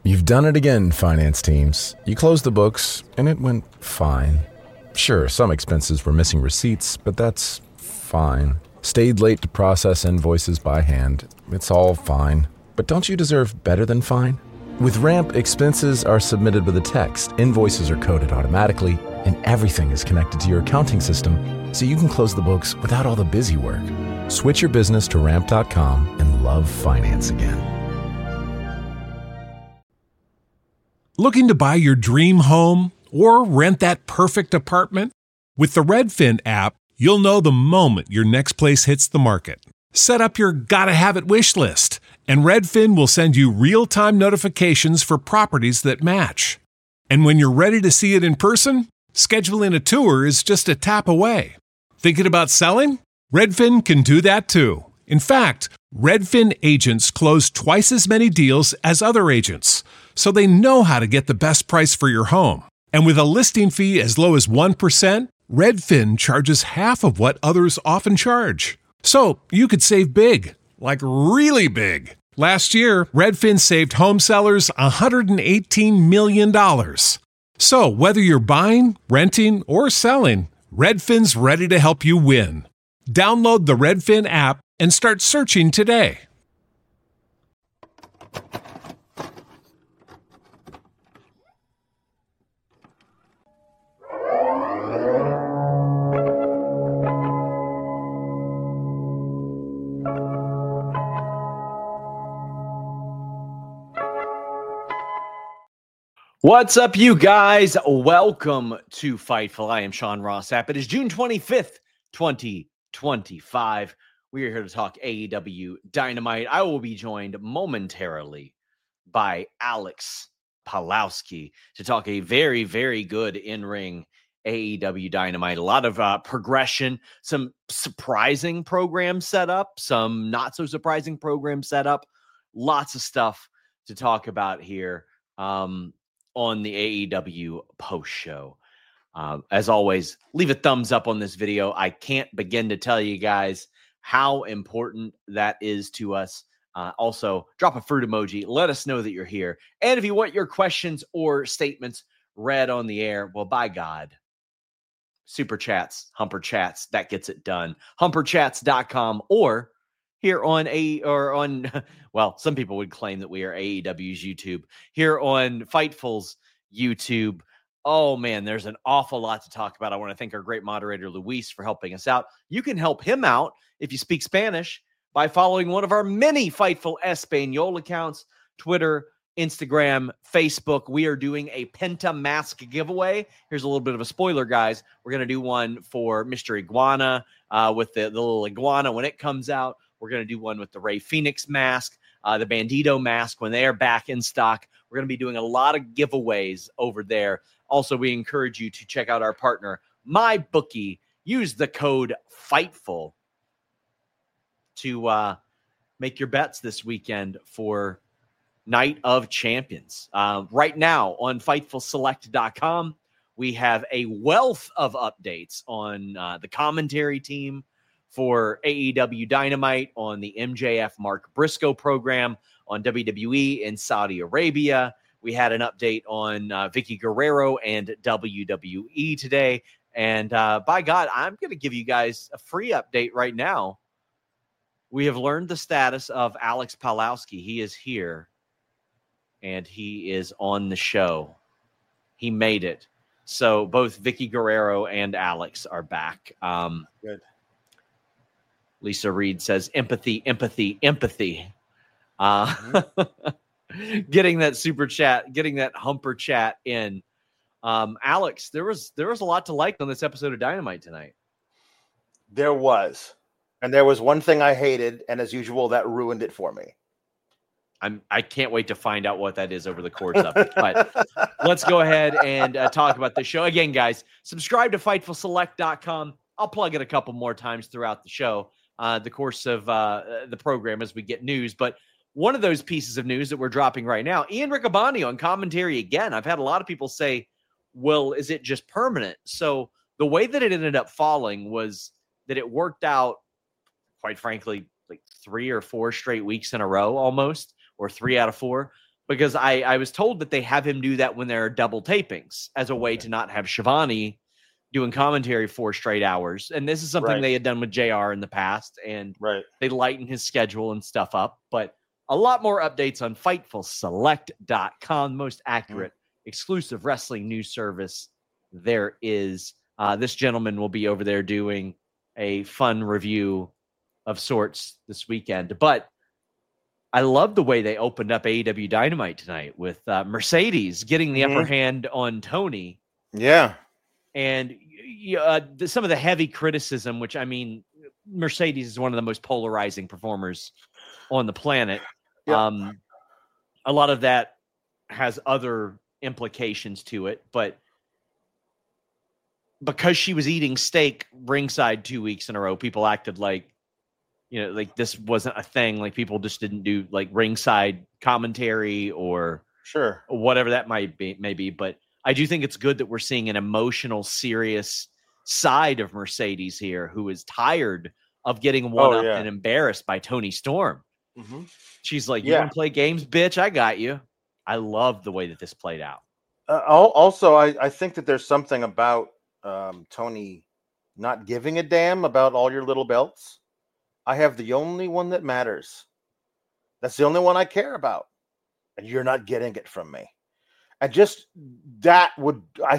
You've done it again, finance teams. You closed the books, and it went fine. Sure, some expenses were missing receipts, but that's fine. Stayed late to process invoices by hand. It's all fine. But don't you deserve better than fine? With Ramp, expenses are submitted with a text, invoices are coded automatically, and everything is connected to your accounting system, so you can close the books without all the busy work. Switch your business to Ramp.com and love finance again. Looking to buy your dream home or rent that perfect apartment? With the Redfin app, you'll know the moment your next place hits the market. Set up your gotta-have-it wish list, and Redfin will send you real-time notifications for properties that match. And when you're ready to see it in person, scheduling a tour is just a tap away. Thinking about selling? Redfin can do that too. In fact, Redfin agents close twice as many deals as other agents, so they know how to get the best price for your home. And with a listing fee as low as 1%, Redfin charges half of what others often charge. So you could save big, like really big. Last year, Redfin saved home sellers $118 million. So whether you're buying, renting, or selling, Redfin's ready to help you win. Download the Redfin app and start searching today. What's up, you guys? Welcome to Fightful. I am Sean Ross Sapp. It is June 25th, 2025. We are here to talk AEW Dynamite. I will be joined momentarily by Alex Palowski to talk a very, very good in-ring AEW Dynamite. A lot of progression, some surprising programs set up, some not so surprising programs set up. Lots of stuff to talk about here on the AEW post show. As always, leave a thumbs up on this video. I can't begin to tell you guys how important that is to us. Also, drop a fruit emoji. Let us know that you're here. And if you want your questions or statements read on the air, well, by God, Super Chats, Humper Chats, that gets it done. HumperChats.com or here on well, some people would claim that we are AEW's YouTube. Here on Fightful's YouTube. Oh, man, there's an awful lot to talk about. I want to thank our great moderator, Luis, for helping us out. You can help him out if you speak Spanish by following one of our many Fightful Espanol accounts, Twitter, Instagram, Facebook. We are doing a Penta mask giveaway. Here's a little bit of a spoiler, guys. We're going to do one for Mr. Iguana with the little iguana when it comes out. We're going to do one with the Rey Fenix mask, the Bandito mask when they are back in stock. We're going to be doing a lot of giveaways over there. Also, we encourage you to check out our partner, MyBookie. Use the code FIGHTFUL to make your bets this weekend for Night of Champions. Right now on FightfulSelect.com, we have a wealth of updates on the commentary team for AEW Dynamite, on the MJF Mark Briscoe program, on WWE in Saudi Arabia. We had an update on Vicky Guerrero and WWE today. And by God, I'm going to give you guys a free update right now. We have learned the status of Alex Palowski. He is here, and he is on the show. He made it. So both Vicky Guerrero and Alex are back. Good. Lisa Reed says, empathy, empathy, empathy. Getting that super chat, getting that humper chat in. Alex, there was a lot to like on this episode of Dynamite tonight. There was. And there was one thing I hated, and as usual, that ruined it for me. I can't wait to find out what that is over the course of it. But let's go ahead and talk about the show. Again, guys, subscribe to FightfulSelect.com. I'll plug it a couple more times throughout the show, the course of the program as we get news. But one of those pieces of news that we're dropping right now, Ian Riccaboni on commentary again. I've had a lot of people say, well, is it just permanent? So the way that it ended up falling was that it worked out, quite frankly, like 3 or 4 straight weeks in a row almost, or 3 out of 4. because I was told that they have him do that when there are double tapings as a way to not have Shivani doing commentary 4 straight hours. And this is something they had done with JR in the past, and they lighten his schedule and stuff up. But a lot more updates on FightfulSelect.com, most accurate, exclusive wrestling news service there is. This gentleman will be over there doing a fun review of sorts this weekend. But I love the way they opened up AEW Dynamite tonight with Mercedes getting the upper hand on Tony. Yeah. And some of the heavy criticism, which, I mean, Mercedes is one of the most polarizing performers on the planet. Yeah. A lot of that has other implications to it, but because she was eating steak ringside 2 weeks in a row, people acted like, like this wasn't a thing. Like people just didn't do like ringside commentary or whatever that might be, maybe. But I do think it's good that we're seeing an emotional, serious side of Mercedes here, who is tired of getting one up and embarrassed by Toni Storm. She's like, you want to play games, bitch? I got you. I love the way that this played out. Also, I think that there's something about Tony not giving a damn about all your little belts. I have the only one that matters. That's the only one I care about. And you're not getting it from me. And just that would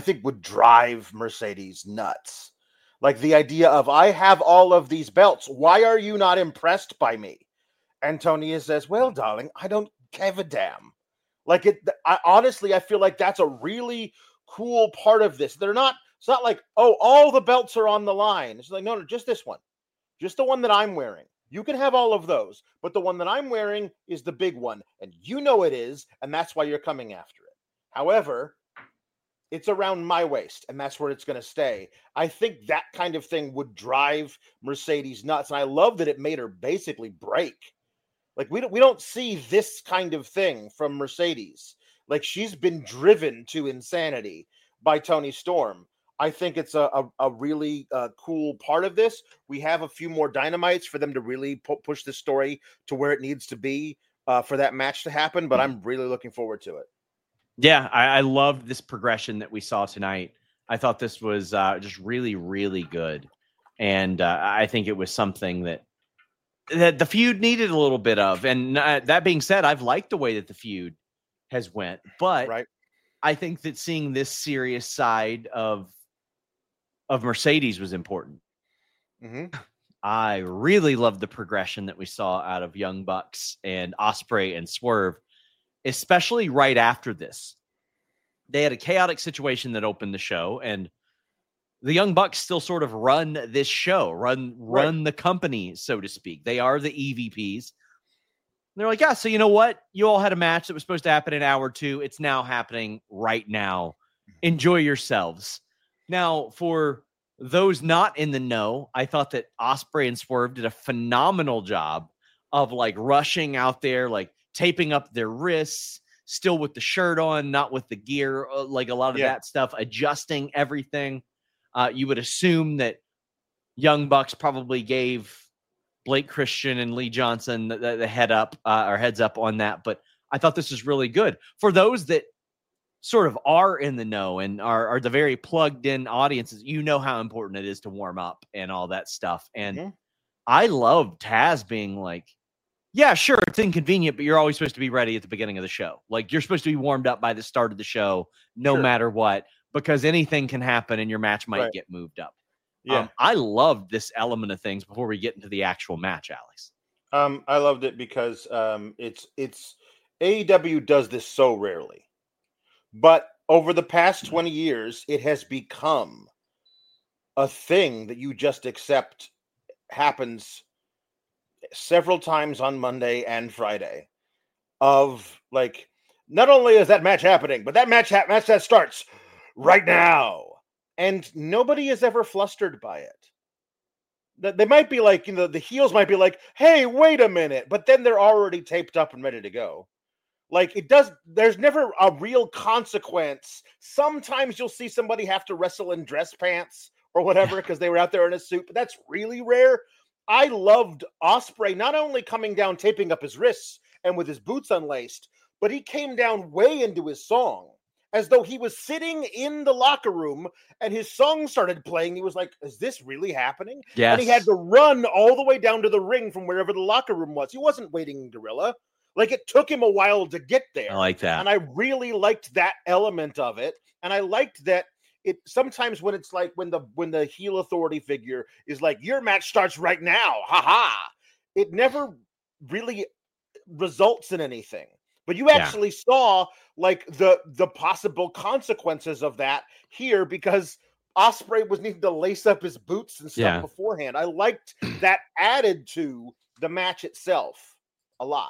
drive Mercedes nuts. Like the idea of, I have all of these belts. Why are you not impressed by me? And Tony says, well, darling, I don't give a damn. Like honestly, I feel like that's a really cool part of this. It's not like, oh, all the belts are on the line. It's like, no, just this one. Just the one that I'm wearing. You can have all of those, but the one that I'm wearing is the big one. And you know it is, and that's why you're coming after it. However, it's around my waist, and that's where it's going to stay. I think that kind of thing would drive Mercedes nuts, and I love that it made her basically break. Like, we don't see this kind of thing from Mercedes. Like, she's been driven to insanity by Toni Storm. I think it's a really cool part of this. We have a few more Dynamites for them to really push the story to where it needs to be for that match to happen, but I'm really looking forward to it. Yeah, I loved this progression that we saw tonight. I thought this was just really, really good. And I think it was something that the feud needed a little bit of. And that being said, I've liked the way that the feud has went. But I think that seeing this serious side of Mercedes was important. I really loved the progression that we saw out of Young Bucks and Ospreay and Swerve, especially right after this. They had a chaotic situation that opened the show, and the Young Bucks still sort of run this show, run the company, so to speak. They are the EVPs. They're like, yeah, so you know what? You all had a match that was supposed to happen in hour 2. It's now happening right now. Enjoy yourselves. Now, for those not in the know, I thought that Ospreay and Swerve did a phenomenal job of like rushing out there, like taping up their wrists, still with the shirt on, not with the gear, like a lot of that stuff, adjusting everything. You would assume that Young Bucks probably gave Blake Christian and Lee Johnson the heads up on that. But I thought this was really good. For those that sort of are in the know and are the very plugged in audiences, you know how important it is to warm up and all that stuff. And I love Taz being like, yeah, sure, it's inconvenient, but you're always supposed to be ready at the beginning of the show. Like, you're supposed to be warmed up by the start of the show, no matter what, because anything can happen and your match might get moved up. Yeah. I loved this element of things before we get into the actual match, Alex. I loved it because it's AEW does this so rarely. But over the past 20 years, it has become a thing that you just accept happens several times on Monday and Friday. Of like, not only is that match happening, but that match that starts right now. And nobody is ever flustered by it. They might be like, the heels might be like, hey, wait a minute. But then they're already taped up and ready to go. Like, there's never a real consequence. Sometimes you'll see somebody have to wrestle in dress pants or whatever because they were out there in a suit, but that's really rare. I loved Ospreay not only coming down, taping up his wrists and with his boots unlaced, but he came down way into his song as though he was sitting in the locker room and his song started playing. He was like, is this really happening? Yes. And he had to run all the way down to the ring from wherever the locker room was. He wasn't waiting in Gorilla. Like, it took him a while to get there. I like that. And I really liked that element of it. And I liked that it sometimes when it's like when the heel authority figure is like, your match starts right now. Ha. It never really results in anything. But you actually saw like the possible consequences of that here, because Ospreay was needing to lace up his boots and stuff beforehand. I liked that added to the match itself a lot.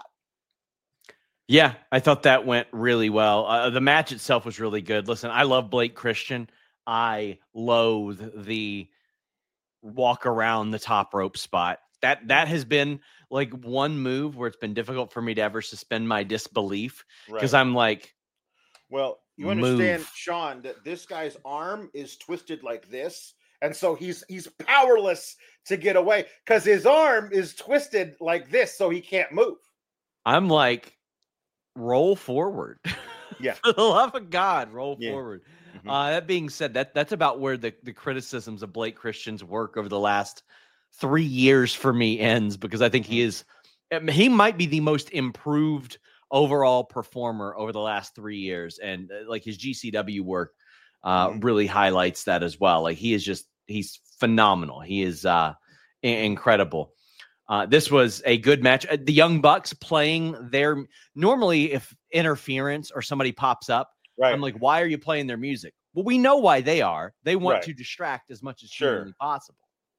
Yeah, I thought that went really well. The match itself was really good. Listen, I love Blake Christian. I loathe the walk around the top rope spot. That has been like one move where it's been difficult for me to ever suspend my disbelief, because I'm like, well, you understand, Sean, that this guy's arm is twisted like this, and so he's powerless to get away because his arm is twisted like this, so he can't move. I'm like, roll forward. Yeah. For the love of God, roll forward. Mm-hmm. That being said, that's about where the criticisms of Blake Christian's work over the last 3 years for me ends, because I think he might be the most improved overall performer over the last 3 years. And like his GCW work really highlights that as well. Like he's phenomenal. He is incredible. This was a good match. The Young Bucks playing their, normally if interference or somebody pops up, I'm like, why are you playing their music? Well, we know why they are. They want to distract as much as humanly possible.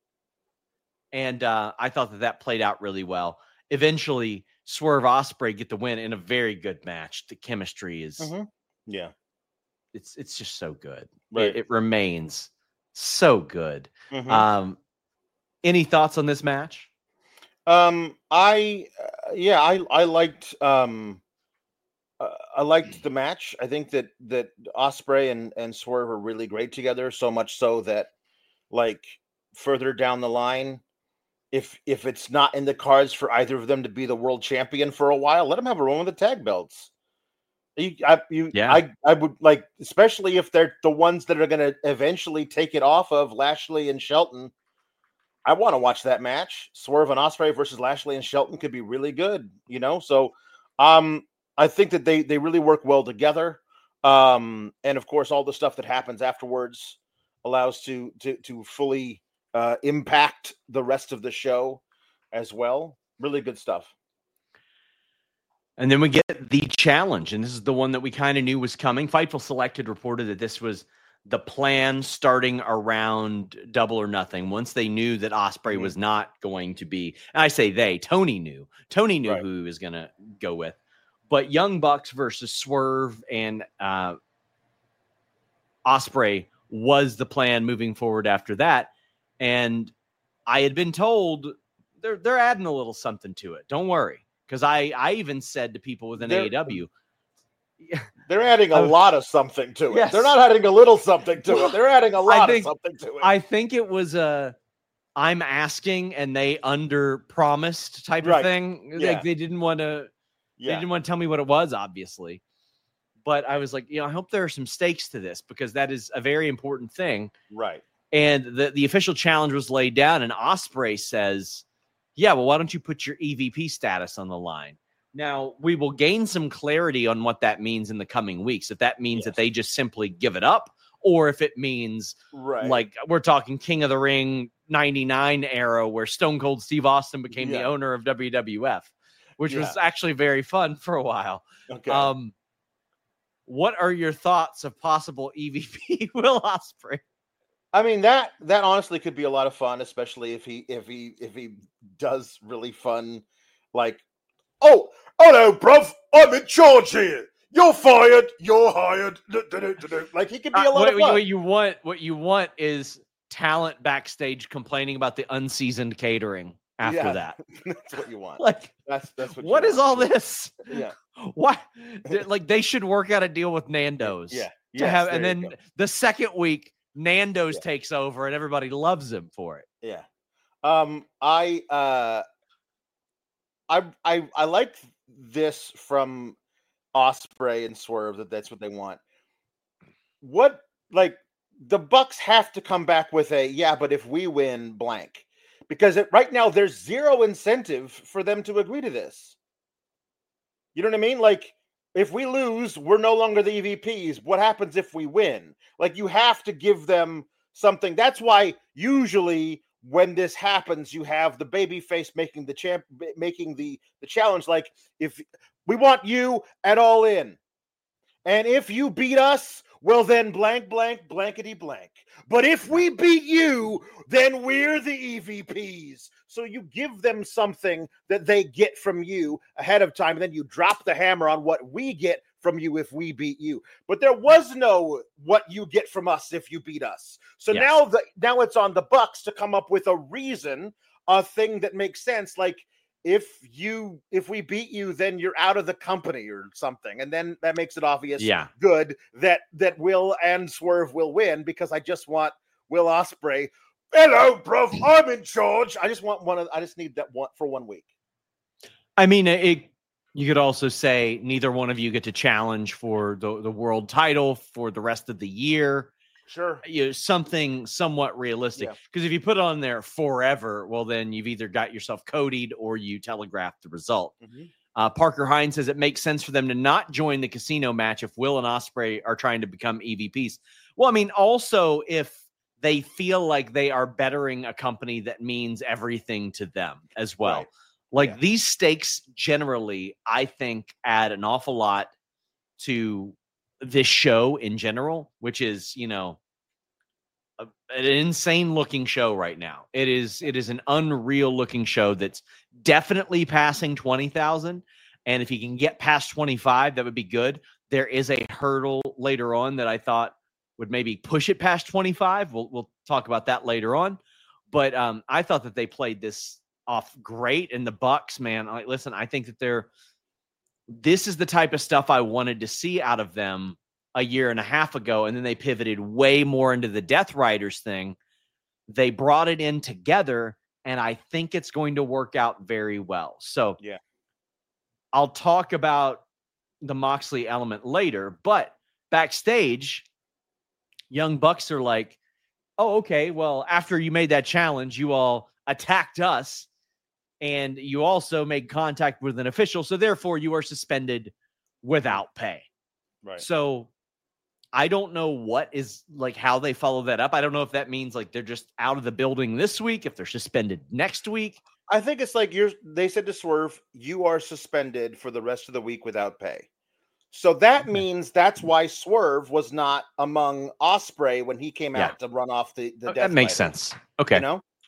And I thought that played out really well. Eventually, Swerve Ospreay get the win in a very good match. The chemistry is, it's just so good. It remains so good. Any thoughts on this match? I liked I liked the match. I think that Ospreay and Swerve are really great together, so much so that like further down the line, if it's not in the cards for either of them to be the world champion for a while, let them have a run with the tag belts. I would like, especially if they're the ones that are going to eventually take it off of Lashley and Shelton. I want to watch that match. Swerve and Ospreay versus Lashley and Shelton could be really good, you know? So I think that they really work well together. And of course, all the stuff that happens afterwards allows to fully impact the rest of the show as well. Really good stuff. And then we get the challenge, and this is the one that we kind of knew was coming. Fightful Select had reported that this was the plan starting around Double or Nothing. Once they knew that Ospreay was not going to be, and I say they, Tony knew who he was going to go with. But Young Bucks versus Swerve and Ospreay was the plan moving forward after that. And I had been told they're adding a little something to it. Don't worry. Because I even said to people within AEW, they're adding a lot of something to it. Yes. They're not adding a little something to it. They're adding a lot of something to it. I think it was I'm asking and they under promised type of thing. Yeah. Like they didn't want to. They didn't want to tell me what it was, obviously. But I was like, I hope there are some stakes to this, because that is a very important thing. Right. And the official challenge was laid down, and Ospreay says, yeah, well, why don't you put your EVP status on the line? Now, we will gain some clarity on what that means in the coming weeks. If that means that they just simply give it up, or if it means like we're talking King of the Ring 99 era where Stone Cold Steve Austin became the owner of WWF, which was actually very fun for a while. Okay. What are your thoughts of possible EVP Will Ospreay? I mean, that honestly could be a lot of fun, especially if he does really fun, like, oh, hello, bruv, I'm in charge here. You're fired. You're hired. Like, he could be a lot of fun. What you want is talent backstage complaining about the unseasoned catering after that. That's what you want. Like, that's what is all this? Yeah. What? Like, they should work out a deal with Nando's. Yeah. To have, and then the second week, Nando's takes over and everybody loves him for it. Yeah. I like this from Ospreay and Swerve that that's what they want. What, like, the Bucks have to come back with but if we win blank, because right now there's zero incentive for them to agree to this. You know what I mean? Like, if we lose, we're no longer the EVPs. What happens if we win? Like, you have to give them something. That's why usually when this happens, you have the babyface making the challenge. Like, if we want you at All In, and if you beat us, well, then blank, blank, blankety blank. But if we beat you, then we're the EVPs. So you give them something that they get from you ahead of time, and then you drop the hammer on what we get from you if we beat you. But there was no what you get from us if you beat us. So now it's on the Bucks to come up with a reason, a thing that makes sense. Like, if we beat you, then you're out of the company or something. And then that makes it obvious good that Will and Swerve will win, because I just want Will Ospreay. Hello, bro. I'm in charge. I just need that one for 1 week. I mean, you could also say neither one of you get to challenge for the world title for the rest of the year. Sure. Something somewhat realistic. Because if you put it on there forever, well, then you've either got yourself codied or you telegraphed the result. Mm-hmm. Parker Hines says it makes sense for them to not join the casino match if Will and Ospreay are trying to become EVPs. Well, I mean, also if they feel like they are bettering a company that means everything to them as well. Right. Like these stakes generally, I think, add an awful lot to this show in general, which is, an insane looking show right now. It is an unreal looking show that's definitely passing 20,000. And if you can get past 25, that would be good. There is a hurdle later on that I thought would maybe push it past 25. We'll talk about that later on. But I thought that they played this off great. And the Bucks, man, listen, I think that this is the type of stuff I wanted to see out of them a year and a half ago. And then they pivoted way more into the Death Riders thing. They brought it in together, and I think it's going to work out very well. So I'll talk about the Moxley element later, but backstage, Young Bucks are like, oh, okay, well, after you made that challenge, you all attacked us, and you also made contact with an official, so therefore you are suspended without pay. Right. So I don't know what is, like, how they follow that up. I don't know if that means, like, they're just out of the building this week, if they're suspended next week. I think it's like they said to Swerve, you are suspended for the rest of the week without pay. So that means that's why Swerve was not among Ospreay when he came out to run off the Death That makes Rider. sense. Okay.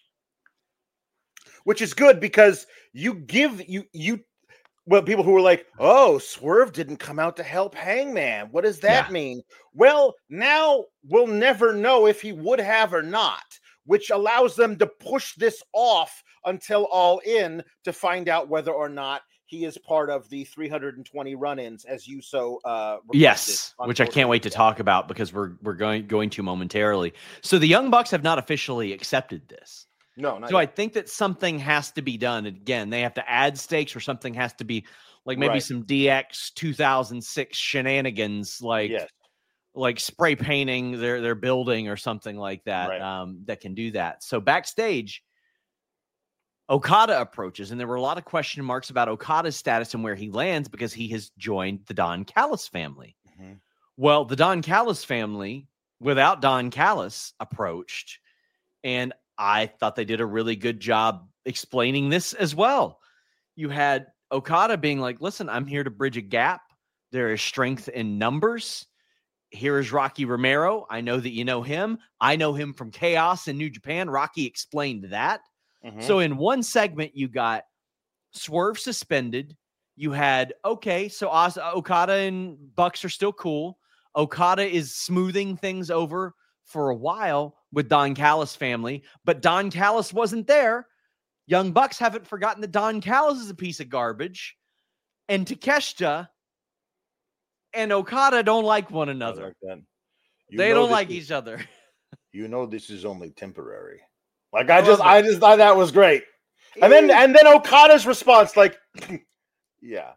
Which is good, because you give people who were like, oh, Swerve didn't come out to help Hangman. What does that mean? Well, now we'll never know if he would have or not, which allows them to push this off until All In to find out whether or not he is part of the 320 run-ins, as you so yes, which I can't wait to talk about, because we're going to momentarily. So the Young Bucks have not officially accepted this. No, not so yet. I think that something has to be done. And again, they have to add stakes, or something has to be, like, maybe some DX 2006 shenanigans, like spray painting their building or something like that, that can do that. So backstage, Okada approaches, and there were a lot of question marks about Okada's status and where he lands, because he has joined the Don Callis family. Mm-hmm. Well, the Don Callis family, without Don Callis, approached, and I thought they did a really good job explaining this as well. You had Okada being like, listen, I'm here to bridge a gap. There is strength in numbers. Here is Rocky Romero. I know that you know him. I know him from Chaos in New Japan. Rocky explained that. Mm-hmm. So in one segment, you got Swerve suspended. You had, so Okada and Bucks are still cool. Okada is smoothing things over for a while with Don Callis family, but Don Callis wasn't there. Young Bucks haven't forgotten that Don Callis is a piece of garbage, and Takeshita and Okada don't like one another. They don't like each other. This is only temporary. Like, I just thought that was great. And then Okada's response, like, yeah.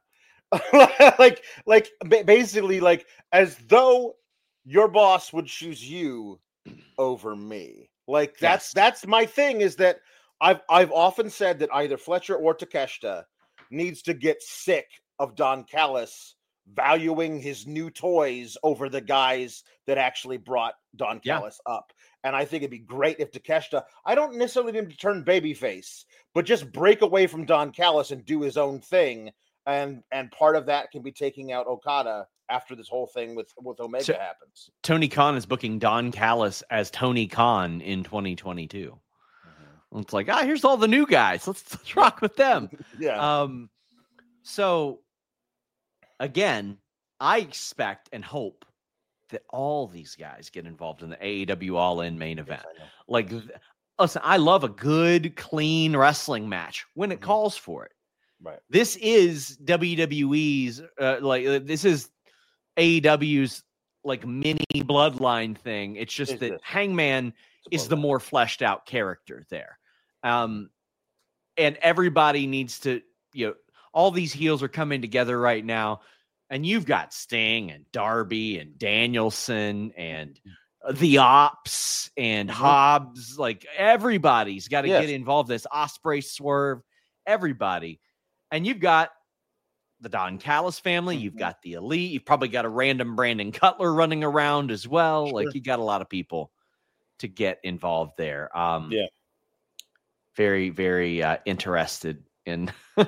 Basically, like as though your boss would choose you over me. Like that's my thing, is that I've often said that either Fletcher or Takeshita needs to get sick of Don Callis valuing his new toys over the guys that actually brought Don Callis up. And I think it'd be great if Takeshita, I don't necessarily need him to turn babyface, but just break away from Don Callis and do his own thing. And part of that can be taking out Okada after this whole thing with Omega happens. Tony Khan is booking Don Callis as Tony Khan in 2022. It's like, here's all the new guys. Let's rock with them. Yeah. So again, I expect and hope that all these guys get involved in the AEW All-In main event. Listen, I love a good, clean wrestling match when it calls for it. Right. This is WWE's this is AEW's like mini bloodline thing. It's just that Hangman is the more fleshed out character there. And everybody needs to, all these heels are coming together right now. And you've got Sting and Darby and Danielson and the Ops and Hobbs. Like everybody's got to get involved. This Ospreay, Swerve, everybody. And you've got the Don Callis family. You've got the Elite. You've probably got a random Brandon Cutler running around as well. Sure. Like you got a lot of people to get involved there. Very, very interested in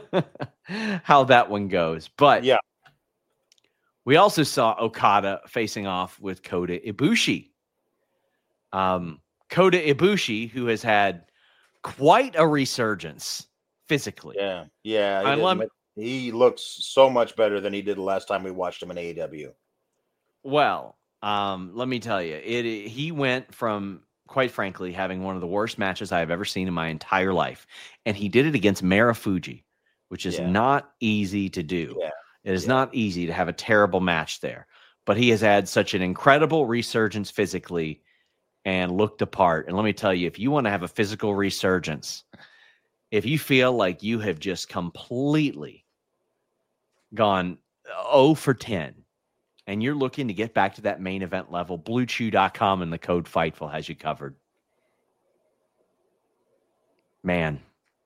how that one goes. But we also saw Okada facing off with Kota Ibushi. Kota Ibushi, who has had quite a resurgence physically. Yeah. He looks so much better than he did the last time we watched him in AEW. Well, let me tell you, he went from, quite frankly, having one of the worst matches I have ever seen in my entire life. And he did it against Marufuji, which is not easy to do. Yeah. It is not easy to have a terrible match there. But he has had such an incredible resurgence physically and looked apart. And let me tell you, if you want to have a physical resurgence, if you feel like you have just completely gone 0 for 10 and you're looking to get back to that main event level, BlueChew.com and the code FIGHTFUL has you covered. Man,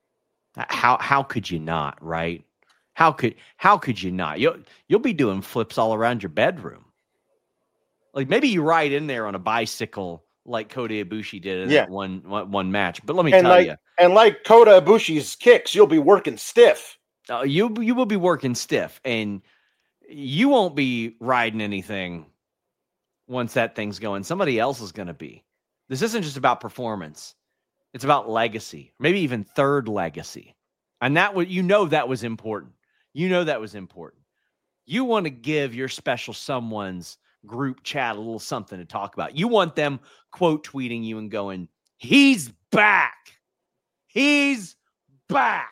how could you not, right? How could you not? You'll be doing flips all around your bedroom. Like maybe you ride in there on a bicycle like Kota Ibushi did in that one match. But let me tell you. And like Kota Ibushi's kicks, you'll be working stiff. You will be working stiff, and you won't be riding anything once that thing's going. Somebody else is going to be. This isn't just about performance. It's about legacy, maybe even third legacy. And that was important. That was important. You want to give your special someone's group chat a little something to talk about. You want them quote tweeting you and going, "He's back. He's back."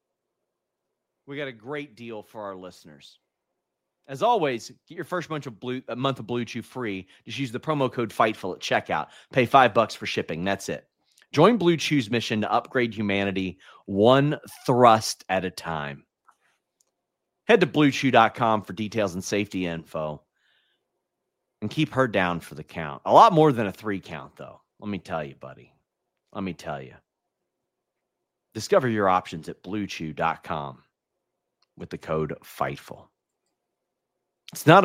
We got a great deal for our listeners. As always, get your first month of Blue Chew free. Just use the promo code FIGHTFUL at checkout. Pay $5 for shipping. That's it. Join Blue Chew's mission to upgrade humanity one thrust at a time. Head to BlueChew.com for details and safety info. And keep her down for the count. A lot more than a 3 count, though. Let me tell you, buddy. Let me tell you. Discover your options at BlueChew.com with the code FIGHTFUL. It's not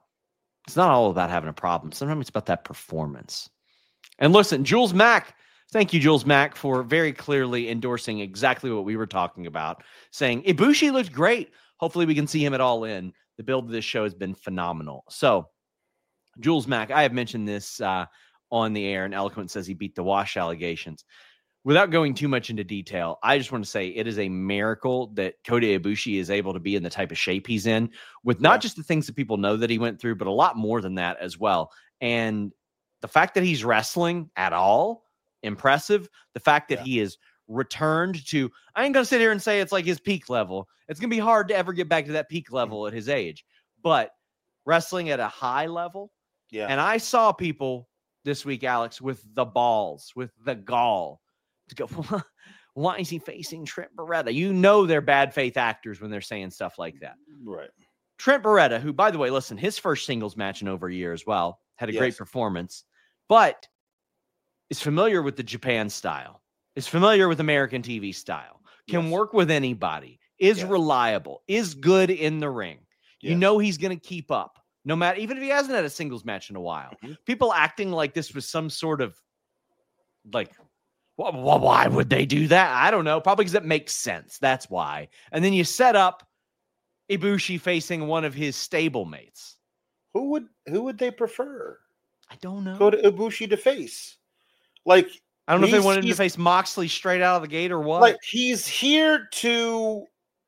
all about having a problem. Sometimes it's about that performance. And listen, Jules Mack, thank you, Jules Mack, for very clearly endorsing exactly what we were talking about, saying Ibushi looked great. Hopefully we can see him at All In. The build of this show has been phenomenal. So, Jules Mack, I have mentioned this on the air, and Eloquent says he beat the Wash allegations. Without going too much into detail, I just want to say it is a miracle that Kota Ibushi is able to be in the type of shape he's in, with not just the things that people know that he went through, but a lot more than that as well. And the fact that he's wrestling at all, impressive. The fact that he is returned to, I ain't going to sit here and say it's like his peak level. It's going to be hard to ever get back to that peak level at his age. But wrestling at a high level. Yeah. And I saw people this week, Alex, with the balls, with the gall to go, Why is he facing Trent Beretta? You know they're bad faith actors when they're saying stuff like that. Right. Trent Beretta, who, by the way, listen, his first singles match in over a year as well, had a great Yes. performance, but is familiar with the Japan style, is familiar with American TV style, can Yes. work with anybody, is Yes. reliable, is good in the ring. You Yes. know he's going to keep up, no matter, even if he hasn't had a singles match in a while. Mhm. People acting like this was some sort of, like, why would they do that? I don't know. Probably because it makes sense. That's why. And then you set up Ibushi facing one of his stablemates. Who would they prefer? I don't know. Go to Ibushi to face. Like, I don't know if they he's- wanted him to he's- face Moxley straight out of the gate or what. Like, he's here to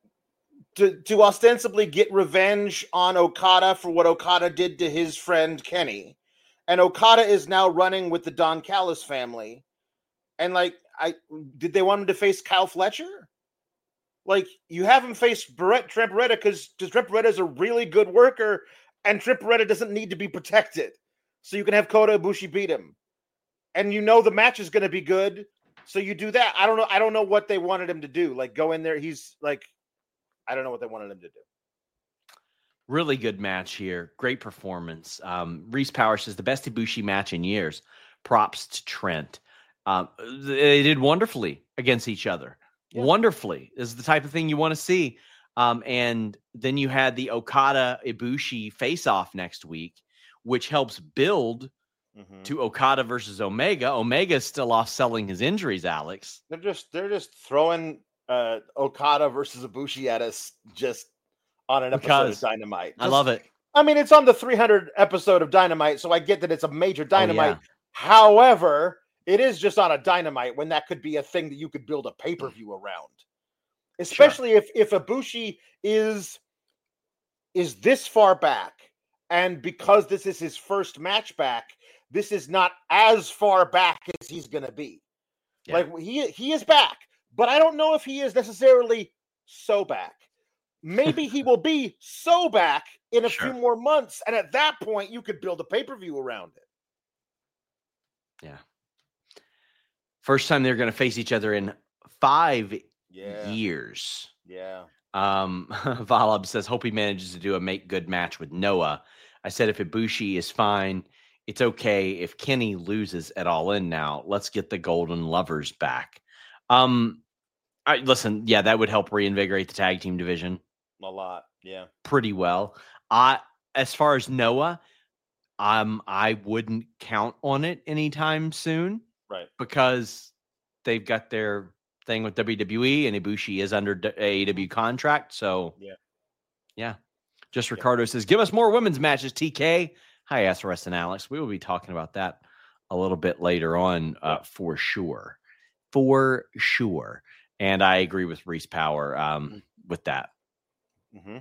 ostensibly get revenge on Okada for what Okada did to his friend Kenny. And Okada is now running with the Don Callis family. And like, did they want him to face Kyle Fletcher? Like, you have him face Trent Beretta because Trent Beretta is a really good worker, and Trent Beretta doesn't need to be protected. So you can have Kota Ibushi beat him. And you know the match is going to be good, so you do that. I don't know what they wanted him to do. Like, go in there. He's like, I don't know what they wanted him to do. Really good match here. Great performance. Reese Power says the best Ibushi match in years. Props to Trent. They did wonderfully against each other. Yeah. Wonderfully. This is the type of thing you want to see. And then you had the Okada Ibushi face-off next week, which helps build to Okada versus Omega. Omega is still off selling his injuries, Alex. They're just throwing Okada versus Ibushi at us just on an episode of Dynamite. I love it. I mean, it's on the 300 episode of Dynamite, so I get that it's a major Dynamite. yeah. However, it is just on a Dynamite when that could be a thing that you could build a pay-per-view around. Especially if Ibushi is this far back, and because this is his first match back, this is not as far back as he's going to be. Yeah. Like, he is back, but I don't know if he is necessarily so back. Maybe he will be so back in a few more months, and at that point, you could build a pay-per-view around it. Yeah. First time they're going to face each other in 5 years. Yeah. Valab says, hope he manages to do a make good match with Noah. I said, if Ibushi is fine, it's okay. If Kenny loses at All In now, let's get the Golden Lovers back. Listen, yeah, that would help reinvigorate the tag team division. A lot. Yeah. Pretty well. As far as Noah, I wouldn't count on it anytime soon. Right. Because they've got their thing with WWE and Ibushi is under AEW contract. So, yeah. Just Ricardo says, give us more women's matches, TK. Hi, SRS and Alex. We will be talking about that a little bit later on for sure. For sure. And I agree with Reese Power with that. Mm-hmm.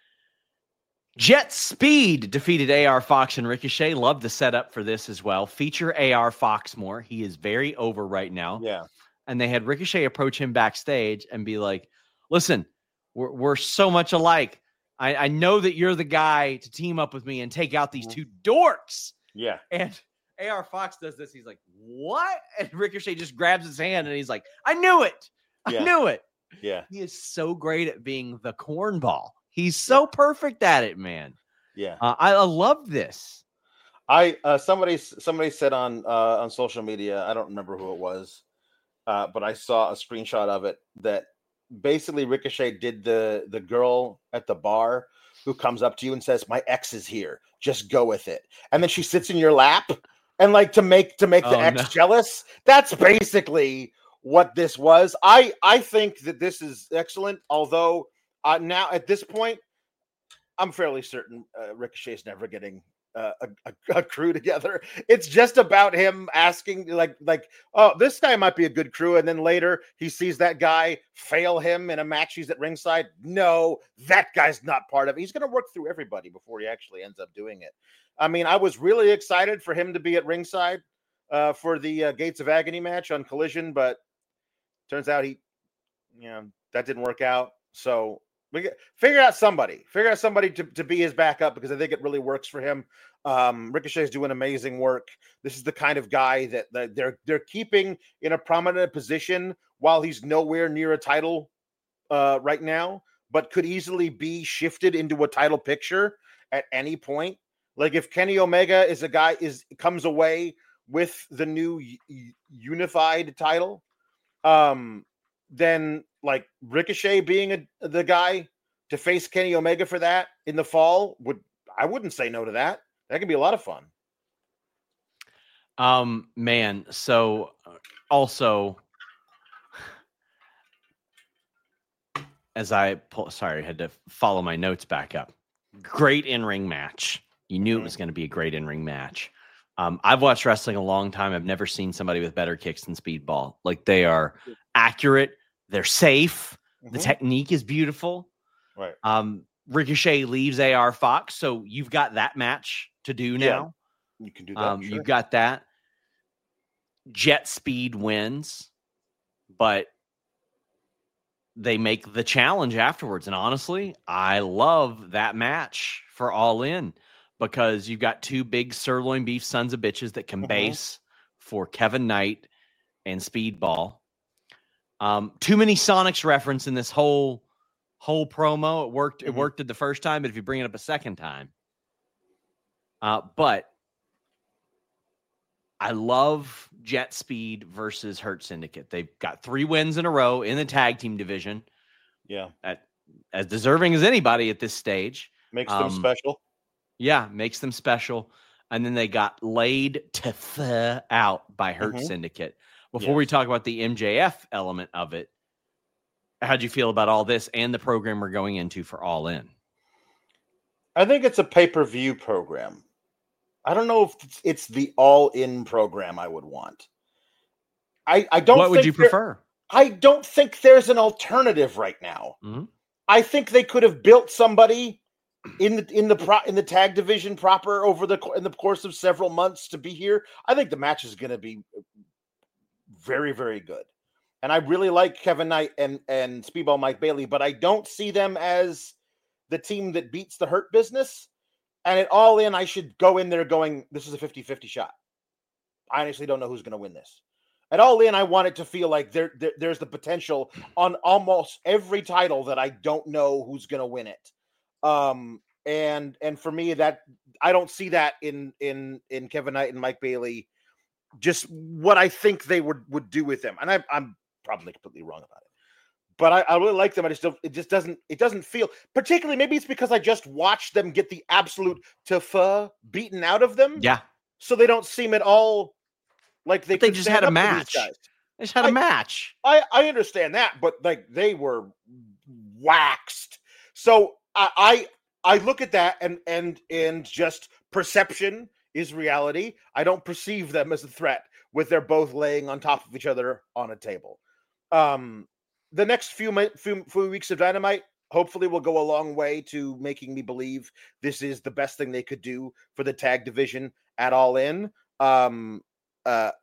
Jet Speed defeated AR Fox and Ricochet. Love the setup for this as well. Feature AR Fox more. He is very over right now. Yeah. And they had Ricochet approach him backstage and be like, listen, we're so much alike. I know that you're the guy to team up with me and take out these two dorks. Yeah. And AR Fox does this. He's like, what? And Ricochet just grabs his hand and he's like, I knew it. I knew it. Yeah. He is so great at being the cornball. He's so perfect at it, man. Yeah. I love this. Somebody said on social media, I don't remember who it was, but I saw a screenshot of it that basically Ricochet did the girl at the bar who comes up to you and says, my ex is here, just go with it. And then she sits in your lap and like to make the ex jealous. That's basically what this was. I think that this is excellent. Although now at this point, I'm fairly certain Ricochet's never getting a crew together. It's just about him asking like, oh, this guy might be a good crew. And then later he sees that guy fail him in a match. He's at ringside. No, that guy's not part of it. He's going to work through everybody before he actually ends up doing it. I mean, I was really excited for him to be at ringside for the Gates of Agony match on Collision, but turns out that didn't work out. So Figure out somebody to be his backup, because I think it really works for him. Ricochet is doing amazing work. This is the kind of guy that they're keeping in a prominent position while he's nowhere near a title right now, but could easily be shifted into a title picture at any point. Like if Kenny Omega is a guy comes away with the new unified title, then like Ricochet being the guy to face Kenny Omega for that in the fall I wouldn't say no to that. That could be a lot of fun. Man. So also, as I had to follow my notes back up. Great in-ring match. You knew it was going to be a great in-ring match. I've watched wrestling a long time. I've never seen somebody with better kicks than Speedball. Like, they are accurate. They're safe. The technique is beautiful. Right. Ricochet leaves AR Fox, so you've got that match to do now. Yeah, you can do that. You've got that. Jet Speed wins, but they make the challenge afterwards. And honestly, I love that match for All In, because you've got two big sirloin beef sons of bitches that can base for Kevin Knight and Speedball. Too many Sonics reference in this whole promo. It worked. It worked the first time, but if you bring it up a second time, but I love Jet Speed versus Hurt Syndicate. They've got 3 wins in a row in the tag team division. Yeah, as deserving as anybody at this stage. Makes them special. Yeah, makes them special. And then they got laid to out by Hurt Syndicate. Before we talk about the MJF element of it, how'd you feel about all this and the program we're going into for All In? I think it's a pay-per-view program. I don't know if it's the All In program I would want. I don't. What would you prefer? I don't think there's an alternative right now. I think they could have built somebody in the tag division proper in the course of several months to be here. I think the match is going to be very, very good. And I really like Kevin Knight and Speedball Mike Bailey, but I don't see them as the team that beats the Hurt Business. And at All In, I should go in there going, this is a 50-50 shot. I honestly don't know who's going to win this. At All In, I want it to feel like there's the potential on almost every title that I don't know who's going to win it. And for me, that I don't see that in Kevin Knight and Mike Bailey. Just what I think they would do with them, and I'm probably completely wrong about it. But I really like them. It doesn't feel, particularly, maybe it's because I just watched them get the absolute beaten out of them. Yeah. So they don't seem at all like they just had a match. They just had a match. I understand that, but like they were waxed. So I look at that and just perception is reality. I don't perceive them as a threat with they're both laying on top of each other on a table. The next few weeks of Dynamite hopefully will go a long way to making me believe this is the best thing they could do for the tag division at All In. But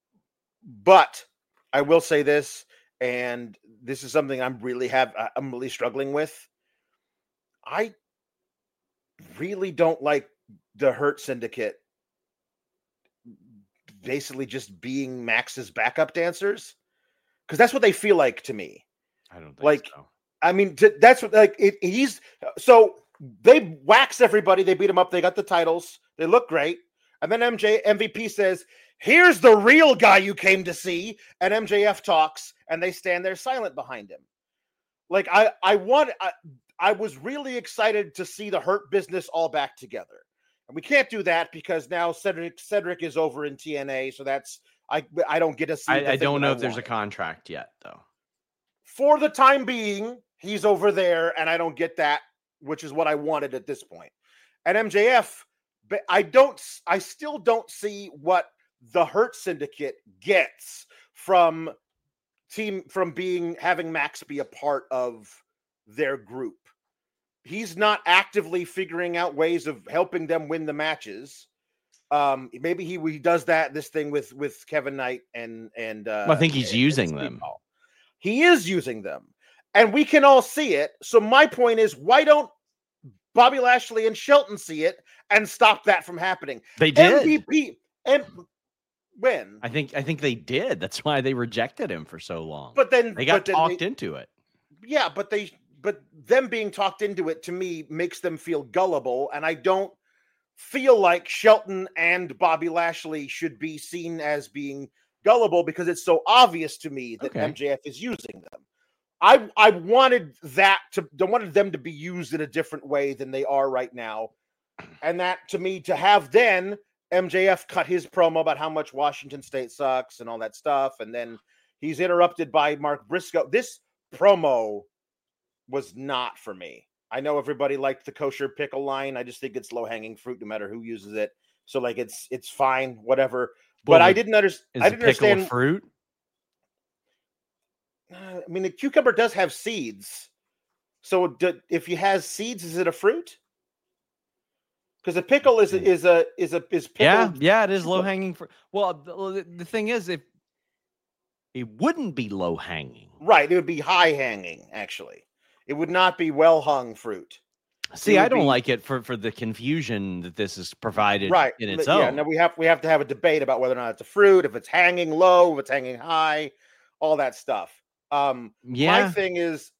I will say this, and this is something I'm really struggling with. I really don't like the Hurt Syndicate basically just being Max's backup dancers, because that's what they feel like to me. I don't think so. I mean, that's what so they wax everybody. They beat them up. They got the titles. They look great. And then MVP says, here's the real guy you came to see. And MJF talks and they stand there silent behind him. Like I was really excited to see the Hurt Business all back together. And we can't do that because now Cedric is over in TNA. So that's, I don't get to see. I don't know if there's a contract yet though. For the time being, he's over there and I don't get that, which is what I wanted at this point. And MJF, but I still don't see what the Hurt Syndicate gets from having Max be a part of their group. He's not actively figuring out ways of helping them win the matches. Maybe he does this thing with Kevin Knight and I think he's using them. He is using them. and we can all see it. So my point is, why don't Bobby Lashley and Shelton see it and stop that from happening? They did. MVP and when? I think they did. That's why they rejected him for so long. But then they got talked into it. Yeah, but them being talked into it, to me, makes them feel gullible, and I don't feel like Shelton and Bobby Lashley should be seen as being gullible because it's so obvious to me that MJF is using them. I wanted them to be used in a different way than they are right now. And that, to me, to have then MJF cut his promo about how much Washington State sucks and all that stuff, and then he's interrupted by Mark Briscoe. This promo was not for me. I know everybody liked the kosher pickle line. I just think it's low-hanging fruit no matter who uses it. So, like, it's fine, whatever. But I didn't understand. I didn't understand fruit. I mean, the cucumber does have seeds. So if he has seeds, is it a fruit? Because a pickle is pickled. Yeah, it is low hanging fruit. Well, the thing is, if it wouldn't be low hanging, right? It would be high hanging. Actually, it would not be well hung fruit. See, I don't like it for the confusion that this is provided in its own. Yeah, no, we have to have a debate about whether or not it's a fruit, if it's hanging low, if it's hanging high, all that stuff. My thing is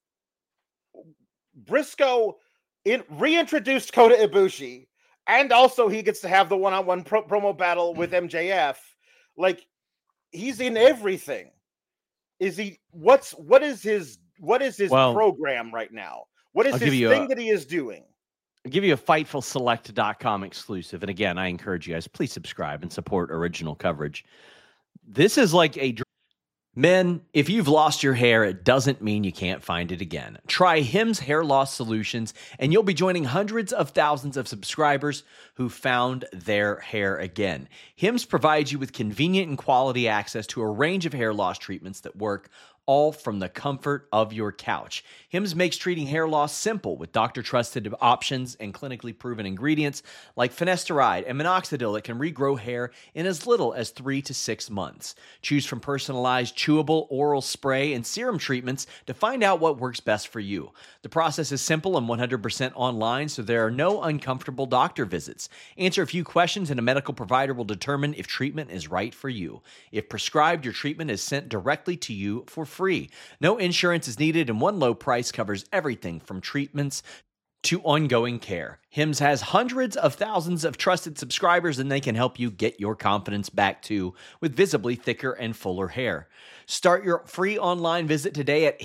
Briscoe reintroduced Kota Ibushi, and also he gets to have the one-on-one promo battle with MJF. Like, he's in everything. Is he? What is his program right now? What is his thing that he is doing? I'll give you a FightfulSelect.com exclusive. And again, I encourage you guys, please subscribe and support original coverage. This is like Men, if you've lost your hair, it doesn't mean you can't find it again. Try Hims Hair Loss Solutions, and you'll be joining hundreds of thousands of subscribers who found their hair again. Hims provides you with convenient and quality access to a range of hair loss treatments that work all from the comfort of your couch. Hims makes treating hair loss simple with doctor-trusted options and clinically proven ingredients like finasteride and minoxidil that can regrow hair in as little as 3 to 6 months. Choose from personalized chewable, oral spray, and serum treatments to find out what works best for you. The process is simple and 100% online, so there are no uncomfortable doctor visits. Answer a few questions and a medical provider will determine if treatment is right for you. If prescribed, your treatment is sent directly to you for free. No insurance is needed, and one low price covers everything from treatments to ongoing care. Hims has hundreds of thousands of trusted subscribers, and they can help you get your confidence back too with visibly thicker and fuller hair. Start your free online visit today at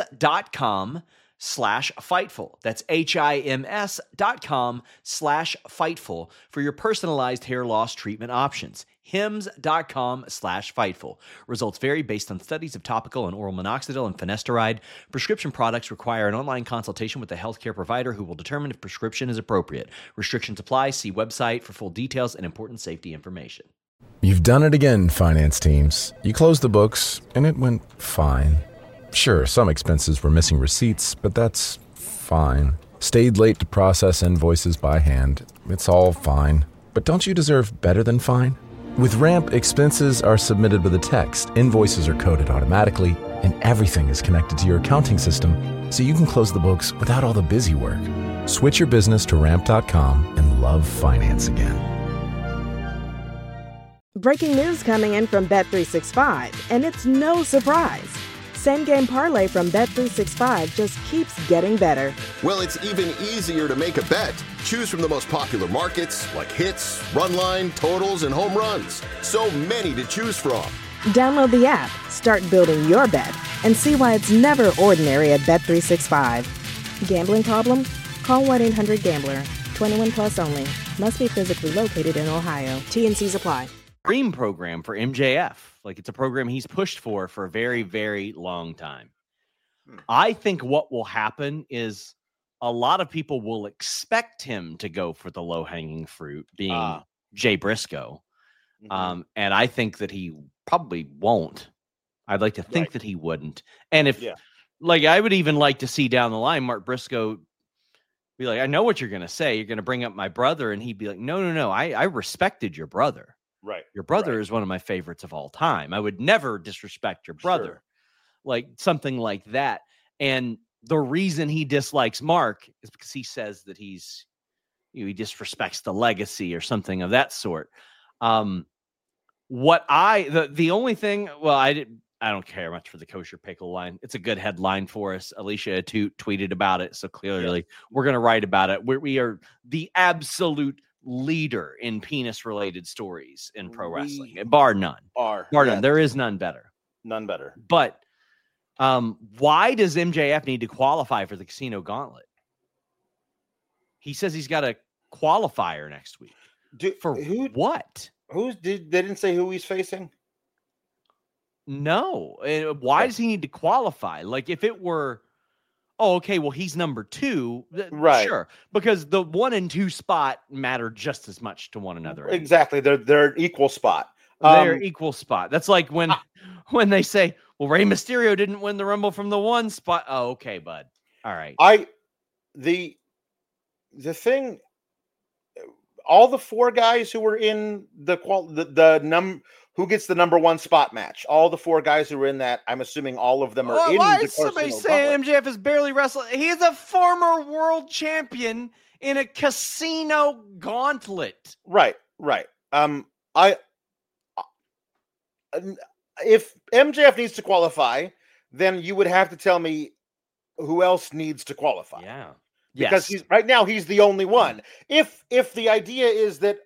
hims.com/Fightful. That's HIMS.com/Fightful for your personalized hair loss treatment options. hims.com/Fightful. Results vary based on studies of topical and oral minoxidil and finasteride. Prescription products require an online consultation with a healthcare provider who will determine if prescription is appropriate. Restrictions apply. See website for full details and important safety information. You've done it again, finance teams. You closed the books, and it went fine. Sure, some expenses were missing receipts, but that's fine. Stayed late to process invoices by hand. It's all fine. But don't you deserve better than fine? With Ramp, expenses are submitted with a text, invoices are coded automatically, and everything is connected to your accounting system, so you can close the books without all the busy work. Switch your business to Ramp.com and love finance again. Breaking news coming in from Bet365, and it's no surprise. Same Game Parlay from Bet365 just keeps getting better. Well, it's even easier to make a bet. Choose from the most popular markets like hits, run line, totals, and home runs. So many to choose from. Download the app, start building your bet, and see why it's never ordinary at Bet365. Gambling problem? Call 1-800-GAMBLER. 21 plus only. Must be physically located in Ohio. T&Cs apply. Dream program for MJF. Like, it's a program he's pushed for a very, very long time. I think what will happen is a lot of people will expect him to go for the low-hanging fruit, being Jay Briscoe. And I think that he probably won't. I'd like to think that he wouldn't. And if, like, I would even like to see down the line Mark Briscoe be like, I know what you're going to say. You're going to bring up my brother. And he'd be like, no. I respected your brother. Right. Your brother is one of my favorites of all time. I would never disrespect your brother. Like something like that. And the reason he dislikes Mark is because he says that he disrespects the legacy or something of that sort. The only thing, well, I don't care much for the kosher pickle line. It's a good headline for us. Alicia tweeted about it. So clearly we're going to write about it. We are the absolute leader in penis related stories in pro wrestling, bar none. None. There is none better. None better. But why does MJF need to qualify for the Casino Gauntlet? He says he's got a qualifier next week. What? They didn't say who he's facing? No. Why does he need to qualify? Like if it were, he's number 2. Right. Sure. Because the 1 and 2 spot matter just as much to one another. Exactly. They're equal spot. They're equal spot. That's like when they say, well, Rey Mysterio didn't win the Rumble from the 1 spot. Oh, okay, bud. All right. The thing, all the 4 guys who were in who gets the number 1 spot match, all the 4 guys who were in that, I'm assuming all of them are in why the is somebody saying MJF is barely wrestling? He's a former world champion in a Casino Gauntlet. Right. If MJF needs to qualify, then you would have to tell me who else needs to qualify. Yeah. Because he's the only one. If the idea is that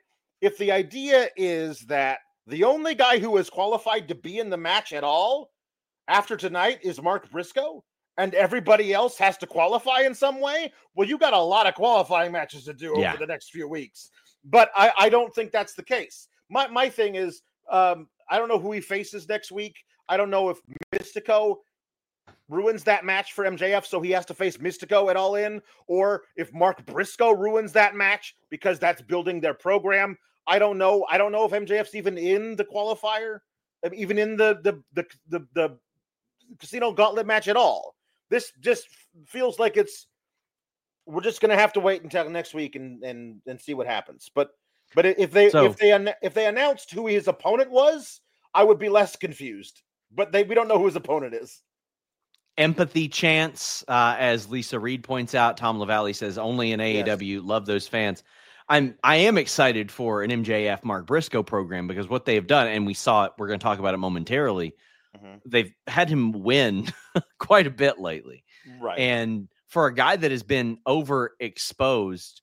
the only guy who is qualified to be in the match at all after tonight is Mark Briscoe, and everybody else has to qualify in some way, well, you got a lot of qualifying matches to do over the next few weeks. But I don't think that's the case. My thing is, I don't know who he faces next week. I don't know if Mystico ruins that match for MJF, so he has to face Mystico at All In, or if Mark Briscoe ruins that match because that's building their program. I don't know. I don't know if MJF's even in the qualifier, even in the Casino Gauntlet match at all. This just feels like we're just going to have to wait until next week and see what happens. But if they announced who his opponent was, I would be less confused. But we don't know who his opponent is. Empathy chants, as Lisa Reed points out. Tom LaValle says only in AEW. Yes. Love those fans. I am excited for an MJF Mark Briscoe program because what they've done, and we saw it. We're going to talk about it momentarily. Mm-hmm. They've had him win quite a bit lately, right? And for a guy that has been overexposed,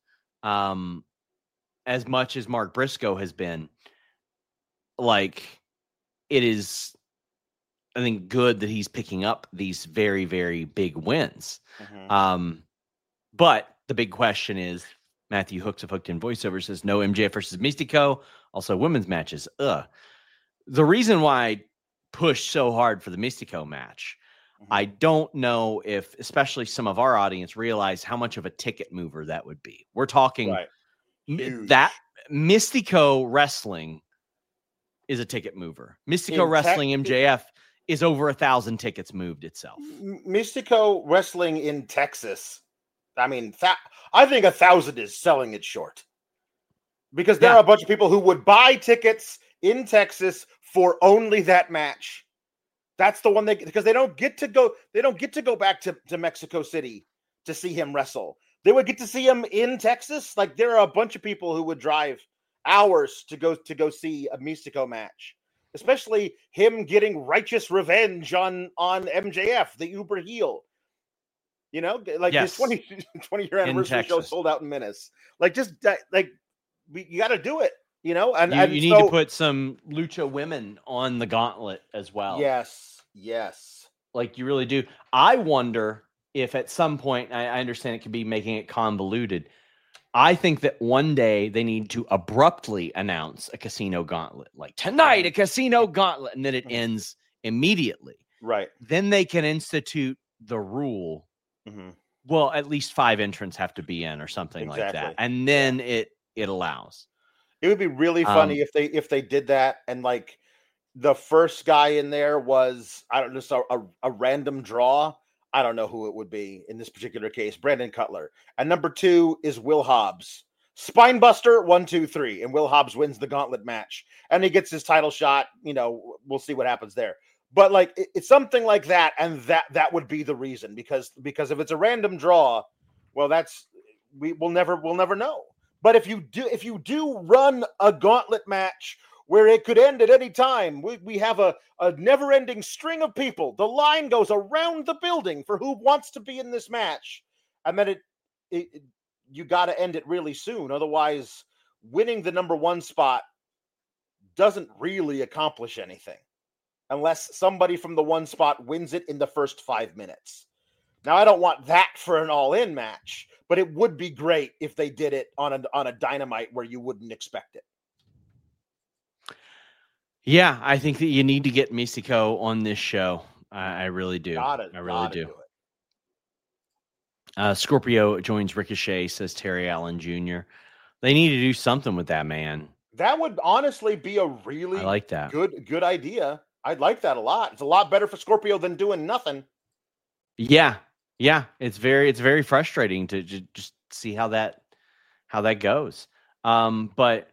as much as Mark Briscoe has been, like, it is, I think, good that he's picking up these very, very big wins. Mm-hmm. But the big question is, Matthew Hooks of Hooked in Voiceover says, no MJF versus Mystico, also women's matches. The reason why I push so hard for the Mystico match, mm-hmm. I don't know if, especially some of our audience, realize how much of a ticket mover that would be. We're talking that Mystico wrestling is a ticket mover. Mystico wrestling MJF is over 1,000 tickets moved itself. Mystico wrestling in Texas, I mean, I think 1,000 is selling it short, because there are a bunch of people who would buy tickets in Texas for only that match. That's the one because they don't get to go. They don't get to go back to Mexico City to see him wrestle. They would get to see him in Texas. Like, there are a bunch of people who would drive hours to go see a Mystico match, especially him getting righteous revenge on MJF, the Uber heel. You know, like his 20-year anniversary show sold out in Menace. Like, just you got to do it. You know, and you need to put some lucha women on the gauntlet as well. Yes. Like, you really do. I wonder if at some point, I understand it could be making it convoluted. I think that one day they need to abruptly announce a Casino Gauntlet, like tonight, a Casino Gauntlet, and then it ends immediately. Right. Then they can institute the rule. Mm-hmm. Well, at least 5 entrants have to be in or something like that. And then it allows. It would be really funny if they did that, and like the first guy in there was, I don't know, a random draw. I don't know who it would be in this particular case. Brandon Cutler. And number 2 is Will Hobbs. Spinebuster, 1, 2, 3. And Will Hobbs wins the gauntlet match. And he gets his title shot. You know, we'll see what happens there. But like it's something like that, and that would be the reason because if it's a random draw, well, we'll never know. But if you do run a gauntlet match where it could end at any time, we have a never-ending string of people. The line goes around the building for who wants to be in this match, and then you got to end it really soon. Otherwise, winning the number 1 spot doesn't really accomplish anything unless somebody from the 1 spot wins it in the first 5 minutes. Now, I don't want that for an all-in match, but it would be great if they did it on a Dynamite where you wouldn't expect it. Yeah, I think that you need to get Místico on this show. I really do. I really do. Scorpio joins Ricochet, says Terry Allen Jr. They need to do something with that man. That would honestly be a really good idea. I'd like that a lot. It's a lot better for Scorpio than doing nothing. Yeah. It's very frustrating to just see how that goes. But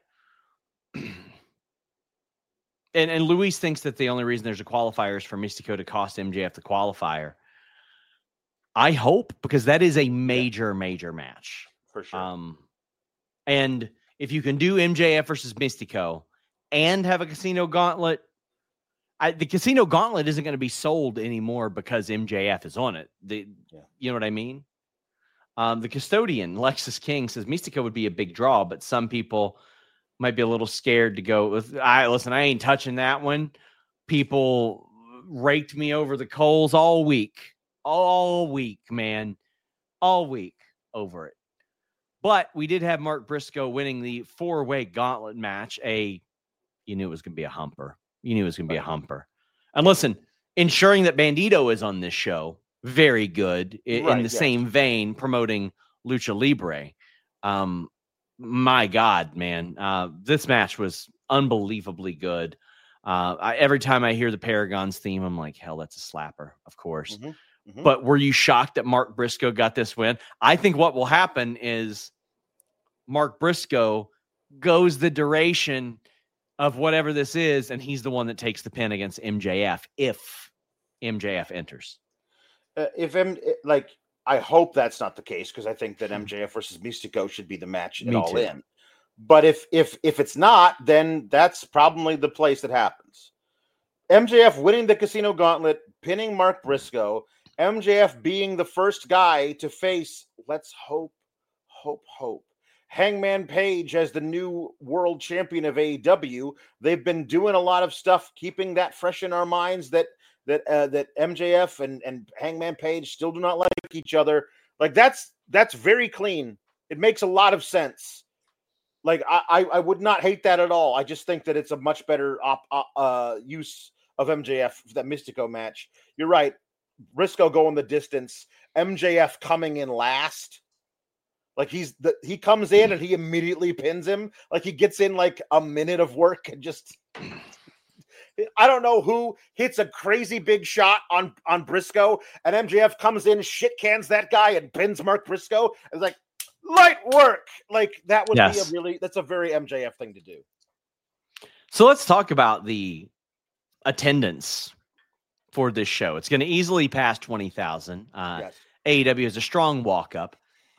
and Luis thinks that the only reason there's a qualifier is for Místico to cost MJF the qualifier. I hope, because that is a major match for sure. And if you can do MJF versus Místico and have a Casino Gauntlet, the Casino Gauntlet isn't going to be sold anymore because MJF is on it. You know what I mean? The Custodian, Lexus King, says Místico would be a big draw, but some people might be a little scared to go with. Listen, I ain't touching that one. People raked me over the coals all week, man, all week over it. But we did have Mark Briscoe winning the 4-way gauntlet match. You knew it was going to be a humper. And listen, ensuring that Bandito is on this show, very good in the same vein, promoting Lucha Libre. My God, man, this match was unbelievably good. Every time I hear the Paragons theme, I'm like, hell, that's a slapper, of course. Mm-hmm. But were you shocked that Mark Briscoe got this win? I think what will happen is Mark Briscoe goes the duration of whatever this is, and he's the one that takes the pin against MJF if MJF enters. I hope that's not the case, because I think that MJF versus Místico should be the match at All In. But if it's not, then that's probably the place that happens. MJF winning the Casino Gauntlet, pinning Mark Briscoe, MJF being the first guy to face, let's hope, Hangman Page as the new world champion of AEW. They've been doing a lot of stuff, keeping that fresh in our minds that MJF and Hangman Page still do not like each other. Like that's very clean. It makes a lot of sense. Like I would not hate that at all. I just think that it's a much better use of MJF for that Místico match. You're right. Briscoe going the distance. MJF coming in last. Like he comes in and he immediately pins him. Like he gets in like a minute of work and just. I don't know who hits a crazy big shot on Briscoe, and MJF comes in, shit cans that guy, and pins Mark Briscoe. It's like light work. Like that would be that's a very MJF thing to do. So let's talk about the attendance for this show. It's going to easily pass 20,000. Yes. AEW is a strong walk up.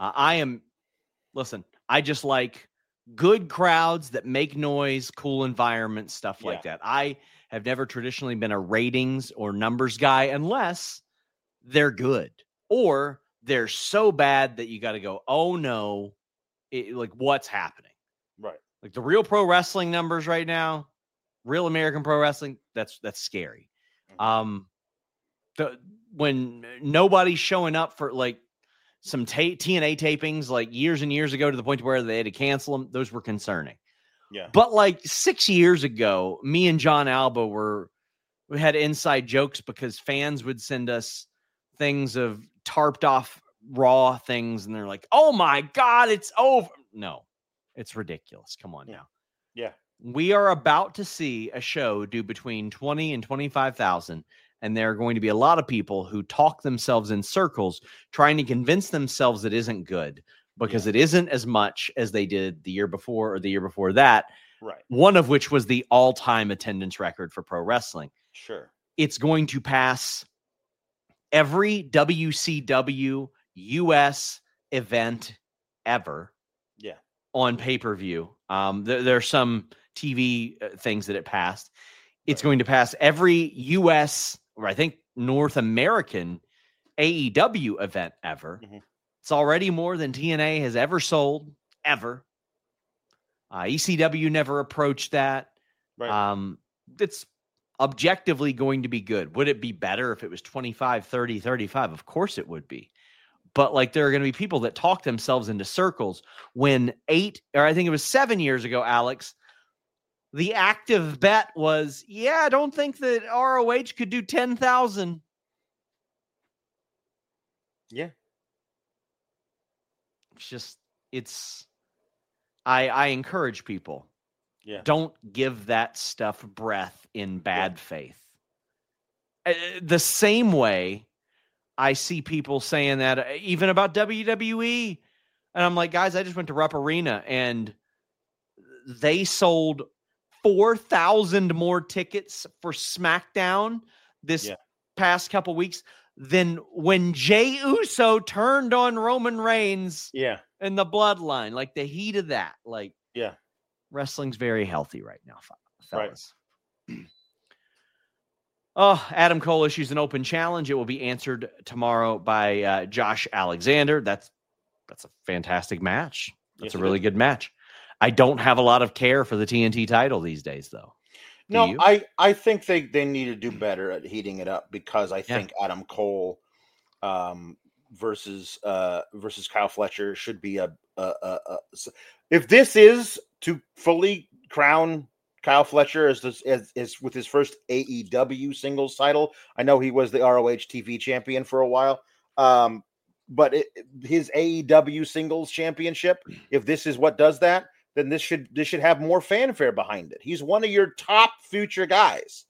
I just like good crowds that make noise, cool environment, stuff like that. I have never traditionally been a ratings or numbers guy unless they're good or they're so bad that you got to go, oh no, like what's happening? Right. Like the real pro wrestling numbers right now, real American pro wrestling, that's scary. Mm-hmm. When nobody's showing up for like some TNA tapings like years and years ago to the point where they had to cancel them, those were concerning. Yeah. But like 6 years ago, me and John Alba we had inside jokes because fans would send us things of tarped off Raw things, and they're like, "Oh my God, it's over!" No, it's ridiculous. Come on now. Yeah, we are about to see a show do between 20 and 25,000, and there are going to be a lot of people who talk themselves in circles, trying to convince themselves it isn't good. Because it isn't as much as they did the year before or the year before that. Right. One of which was the all-time attendance record for pro wrestling. Sure. it's going to pass every WCW US event ever. Yeah. On pay-per-view. There's some TV things that it passed. It's going to pass every US, or I think North American AEW event ever. Mm-hmm. It's already more than TNA has ever sold, ever. ECW never approached that. Right. It's objectively going to be good. Would it be better if it was 25, 30, 35? Of course it would be. But like, there are going to be people that talk themselves into circles when 8, or I think it was 7 years ago, Alex, the active bet was, I don't think that ROH could do 10,000. Yeah. I encourage people. Yeah. Don't give that stuff breath in bad faith. The same way I see people saying that even about WWE. And I'm like, guys, I just went to Rupp Arena and they sold 4,000 more tickets for SmackDown this past couple weeks than when Jey Uso turned on Roman Reigns in the Bloodline. Like, the heat of that. Like, wrestling's very healthy right now, fellas. Right. Adam Cole issues an open challenge. It will be answered tomorrow by Josh Alexander. That's a fantastic match. That's a really good match. I don't have a lot of care for the TNT title these days, though. No, I think they need to do better at heating it up, because I think Adam Cole versus Kyle Fletcher should be if this is to fully crown Kyle Fletcher as with his first AEW singles title. I know he was the ROH TV champion for a while, but his AEW singles championship, if this is what does that, then this should have more fanfare behind it. He's one of your top future guys.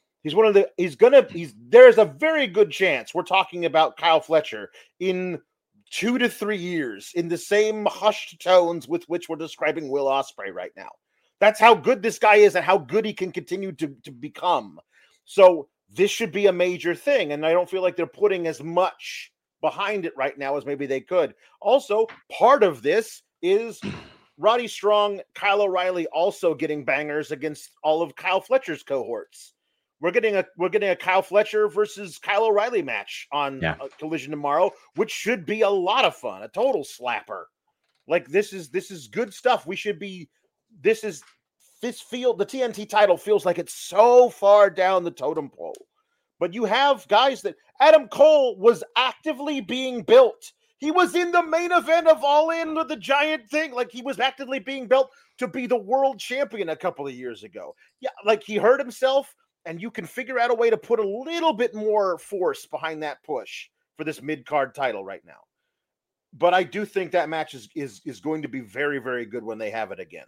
There's a very good chance we're talking about Kyle Fletcher in 2 to 3 years in the same hushed tones with which we're describing Will Ospreay right now. That's how good this guy is and how good he can continue to become. So this should be a major thing. And I don't feel like they're putting as much behind it right now as maybe they could. Also, part of this is Roddy Strong, Kyle O'Reilly also getting bangers against all of Kyle Fletcher's cohorts. We're getting a Kyle Fletcher versus Kyle O'Reilly match on Collision tomorrow, which should be a lot of fun. A total slapper. Like, this is good stuff. The TNT title feels like it's so far down the totem pole, but you have guys that Adam Cole was actively being built. He was in the main event of All In with the giant thing. Like, he was actively being built to be the world champion a couple of years ago. Yeah. Like, he hurt himself, and you can figure out a way to put a little bit more force behind that push for this mid-card title right now. But I do think that match is going to be very, very good when they have it again.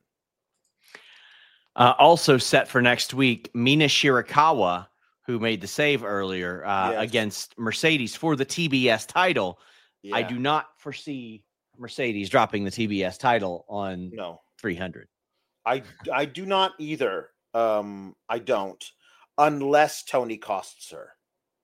Also set for next week, Mina Shirakawa, who made the save earlier against Mercedes for the TBS title. Yeah. I do not foresee Mercedes dropping the TBS title on 300. I do not either. I don't, unless Tony costs her.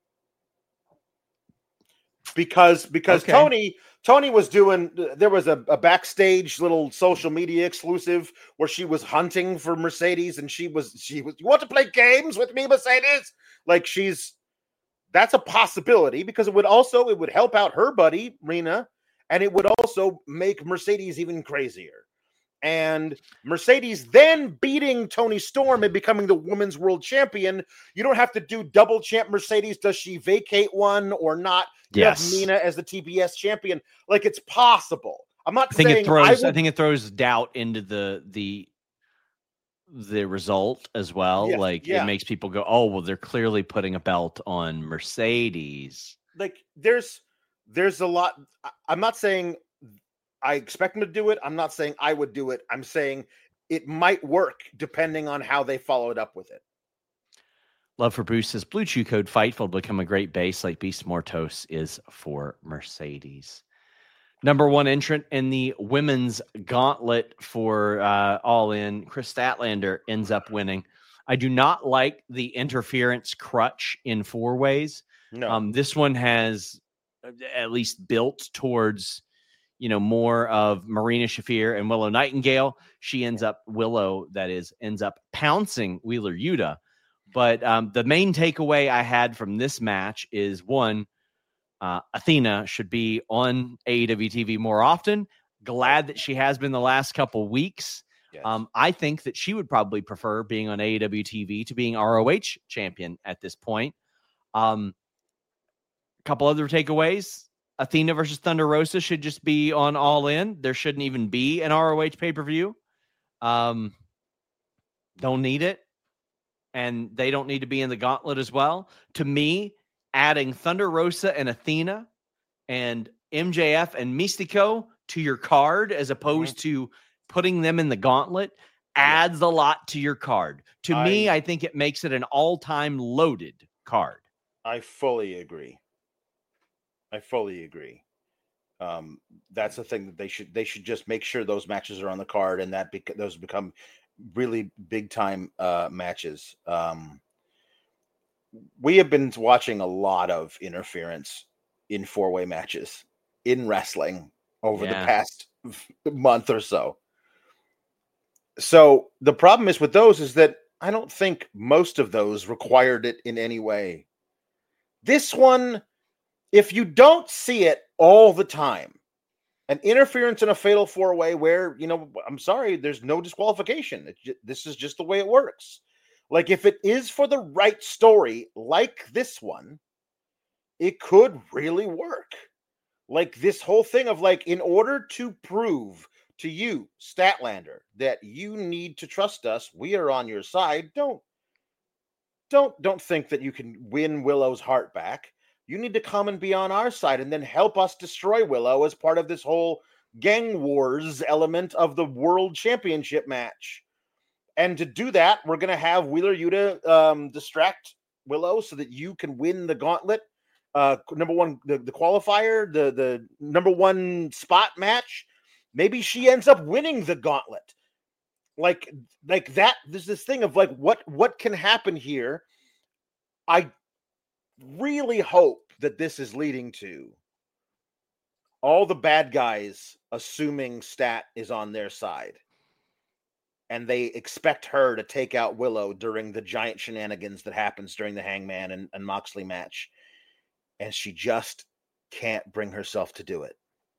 Because Tony was doing, there was a backstage little social media exclusive where she was hunting for Mercedes, and she was, you want to play games with me, Mercedes? Like, that's a possibility, because it would help out her buddy, Rena, and it would also make Mercedes even crazier. And Mercedes then beating Toni Storm and becoming the women's world champion. You don't have to do double champ Mercedes. Does she vacate one or not? You have Mina as the TBS champion. Like, it's possible. I'm not saying I think it throws doubt into the result as well. It makes people go, oh, well, they're clearly putting a belt on Mercedes. Like, there's a lot. I'm not saying I expect them to do it. I'm not saying I would do it. I'm saying it might work depending on how they follow it up with it. Love for Boost says Blue Chew code FIGHTFUL will become a great base like Beast Mortos is for Mercedes. Number one entrant in the women's gauntlet for All In, Chris Statlander ends up winning. I do not like the interference crutch in 4-ways. No. This one has at least built towards, more of Marina Shafir and Willow Nightingale. She ends up pouncing Wheeler Yuta. But the main takeaway I had from this match is, one, Athena should be on AEW TV more often. Glad that she has been the last couple weeks. Yes. I think that she would probably prefer being on AEW TV to being ROH champion at this point. Couple other takeaways. Athena versus Thunder Rosa should just be on All In. There shouldn't even be an ROH pay-per-view. Don't need it. And they don't need to be in the gauntlet as well. To me, adding Thunder Rosa and Athena and MJF and Mystico to your card as opposed to putting them in the gauntlet adds a lot to your card. To me, I think it makes it an all-time loaded card. I fully agree. That's the thing that they should just make sure those matches are on the card, and that those become really big time matches. We have been watching a lot of interference in 4-way matches in wrestling over the past month or so. So the problem is with those is that I don't think most of those required it in any way. This one, if you don't see it all the time, an interference in a fatal 4-way where, I'm sorry, there's no disqualification. This is just the way it works. Like, if it is for the right story, like this one, it could really work. Like, this whole thing of, like, in order to prove to you, Statlander, that you need to trust us, we are on your side. Don't think that you can win Willow's heart back. You need to come and be on our side and then help us destroy Willow as part of this whole gang wars element of the world championship match. And to do that, we're going to have Wheeler Yuta distract Willow so that you can win the gauntlet. Number one, the qualifier, the number one spot match. Maybe she ends up winning the gauntlet. Like that. There's this thing of like, what can happen here? I really hope that this is leading to all the bad guys assuming Stat is on their side. And they expect her to take out Willow during the giant shenanigans that happens during the Hangman and Moxley match. And she just can't bring herself to do it.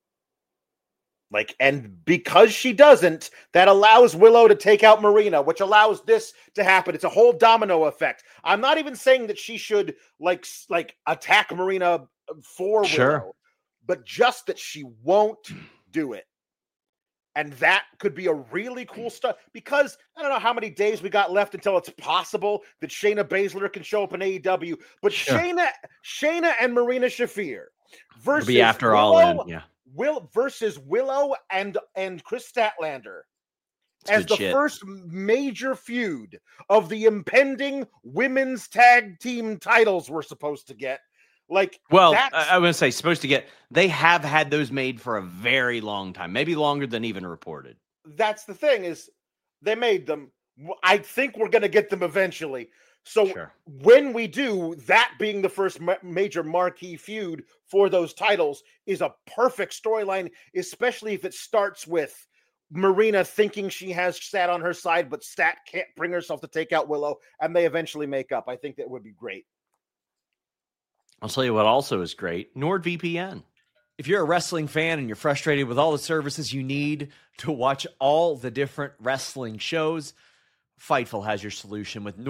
Like, and because she doesn't, that allows Willow to take out Marina, which allows this to happen. It's a whole domino effect. I'm not even saying that she should like attack Marina for Willow, but just that she won't do it. And that could be a really cool stuff, because I don't know how many days we got left until it's possible that Shayna Baszler can show up in AEW. But Shayna and Marina Shafir versus be after All In, versus Willow and Chris Statlander as the first major feud of the impending women's tag team titles we're supposed to get. Like, well, I would say supposed to get. They have had those made for a very long time, maybe longer than even reported. That's the thing, is they made them. I think we're going to get them eventually. So when we do, that being the first major marquee feud for those titles is a perfect storyline, especially if it starts with Marina thinking she has Stat on her side, but Stat can't bring herself to take out Willow, and they eventually make up. I think that would be great. I'll tell you what also is great, NordVPN. If you're a wrestling fan and you're frustrated with all the services you need to watch all the different wrestling shows, Fightful has your solution with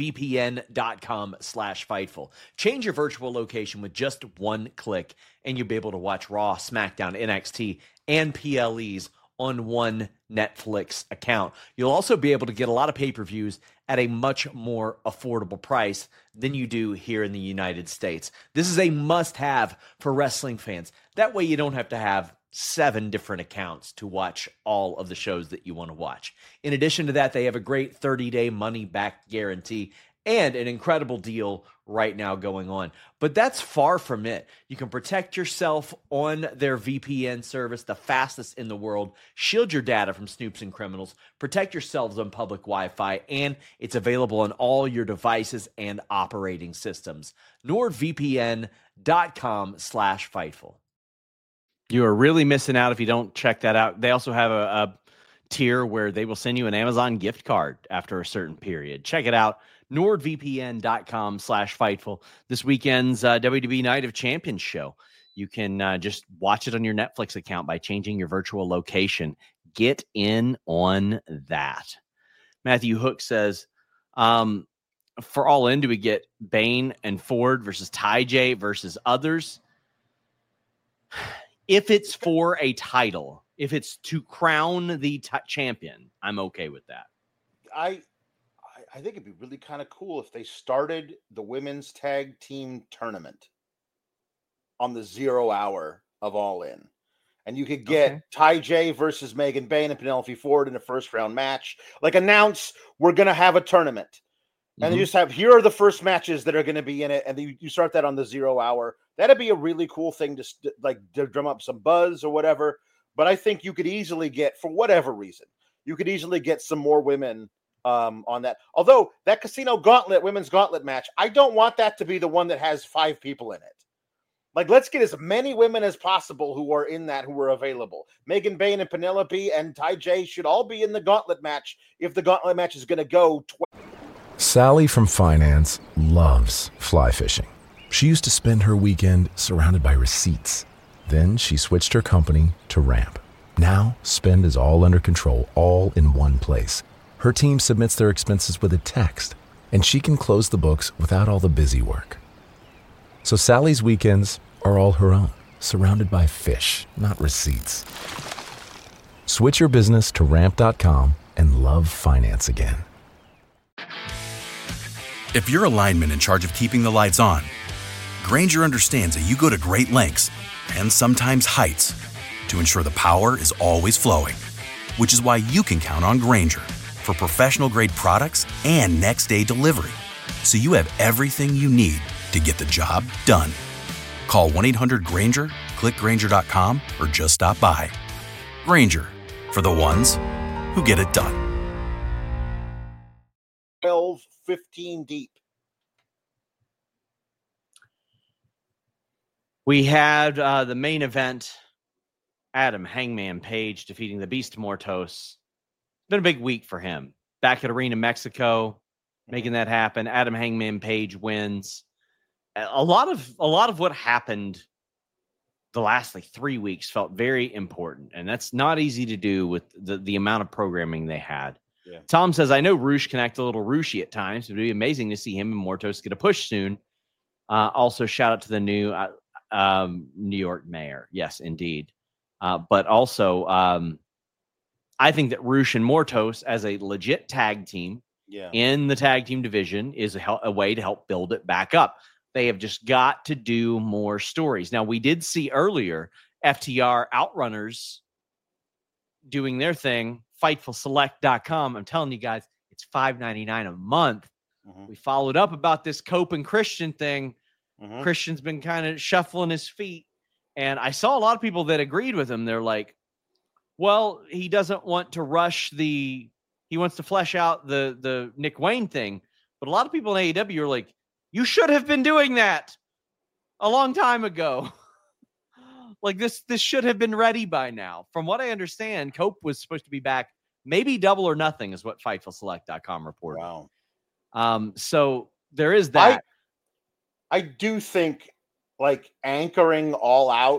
NordVPN.com/Fightful. Change your virtual location with just one click, and you'll be able to watch Raw, SmackDown, NXT, and PLEs on one Netflix account. You'll also be able to get a lot of pay-per-views at a much more affordable price than you do here in the United States. This is a must-have for wrestling fans. That way you don't have to have 7 different accounts to watch all of the shows that you want to watch. In addition to that, they have a great 30-day money-back guarantee. and an incredible deal right now going on. But that's far from it. You can protect yourself on their VPN service, the fastest in the world. Shield your data from snoops and criminals. Protect yourselves on public Wi-Fi, and it's available on all your devices and operating systems. NordVPN.com/Fightful. You are really missing out if you don't check that out. They also have a tier where they will send you an Amazon gift card after a certain period. Check it out. NordVPN.com/Fightful. This weekend's WWE Night of Champions show. You can just watch it on your Netflix account by changing your virtual location. Get in on that. Matthew Hook says, for All In, do we get Bane and Ford versus Ty versus others? If it's for a title, if it's to crown the champion, I'm okay with that. I think it'd be really kind of cool if they started the women's tag team tournament on the 0 hour of All In. And you could get Ty J versus Megan Bayne and Penelope Ford in a first round match. Like, announce we're going to have a tournament. And you just have, here are the first matches that are going to be in it. And you start that on the 0 hour. That'd be a really cool thing to drum up some buzz or whatever. But I think you could easily get, for whatever reason, you could easily get some more women on that. Although that Casino Gauntlet, women's gauntlet match, I don't want that to be the one that has 5 people in it. Like, let's get as many women as possible who are in that, who are available. Megan Bayne and Penelope and Ty J should all be in the gauntlet match if the gauntlet match is going to go. Sally from finance loves fly fishing. She used to spend her weekend surrounded by receipts. Then she switched her company to Ramp. Now, spend is all under control, all in one place. Her team submits their expenses with a text, and she can close the books without all the busy work. So Sally's weekends are all her own, surrounded by fish, not receipts. Switch your business to Ramp.com and love finance again. If you're a lineman in charge of keeping the lights on, Grainger understands that you go to great lengths, and sometimes heights, to ensure the power is always flowing, which is why you can count on Grainger for professional-grade products and next-day delivery, so you have everything you need to get the job done. Call 1-800-GRAINGER, click Grainger.com, or just stop by. Grainger, for the ones who get it done. 12, 15 deep. We had the main event, Adam Hangman Page defeating the Beast Mortos. Been a big week for him. Back at Arena Mexico, making that happen. Adam Hangman Page wins. A lot of what happened the last 3 weeks felt very important, and that's not easy to do with the amount of programming they had. Yeah. Tom says, I know Roosh can act a little Rooshy at times. It would be amazing to see him and Mortos get a push soon. Also, shout out to the new New York mayor. Yes, indeed. But also, I think that Roosh and Mortos as a legit tag team in the tag team division is a way to help build it back up. They have just got to do more stories. Now, we did see earlier FTR Outrunners doing their thing, FightfulSelect.com. I'm telling you guys, it's $5.99 a month. Mm-hmm. We followed up about this Cope and Christian thing. Mm-hmm. Christian's been kind of shuffling his feet. And I saw a lot of people that agreed with him. They're like, well, he doesn't want to rush he wants to flesh out the Nick Wayne thing. But a lot of people in AEW are like, you should have been doing that a long time ago. Like this should have been ready by now. From what I understand, Cope was supposed to be back. Maybe Double or Nothing is what FightfulSelect.com reported. Wow. So there is that. I do think like anchoring All Out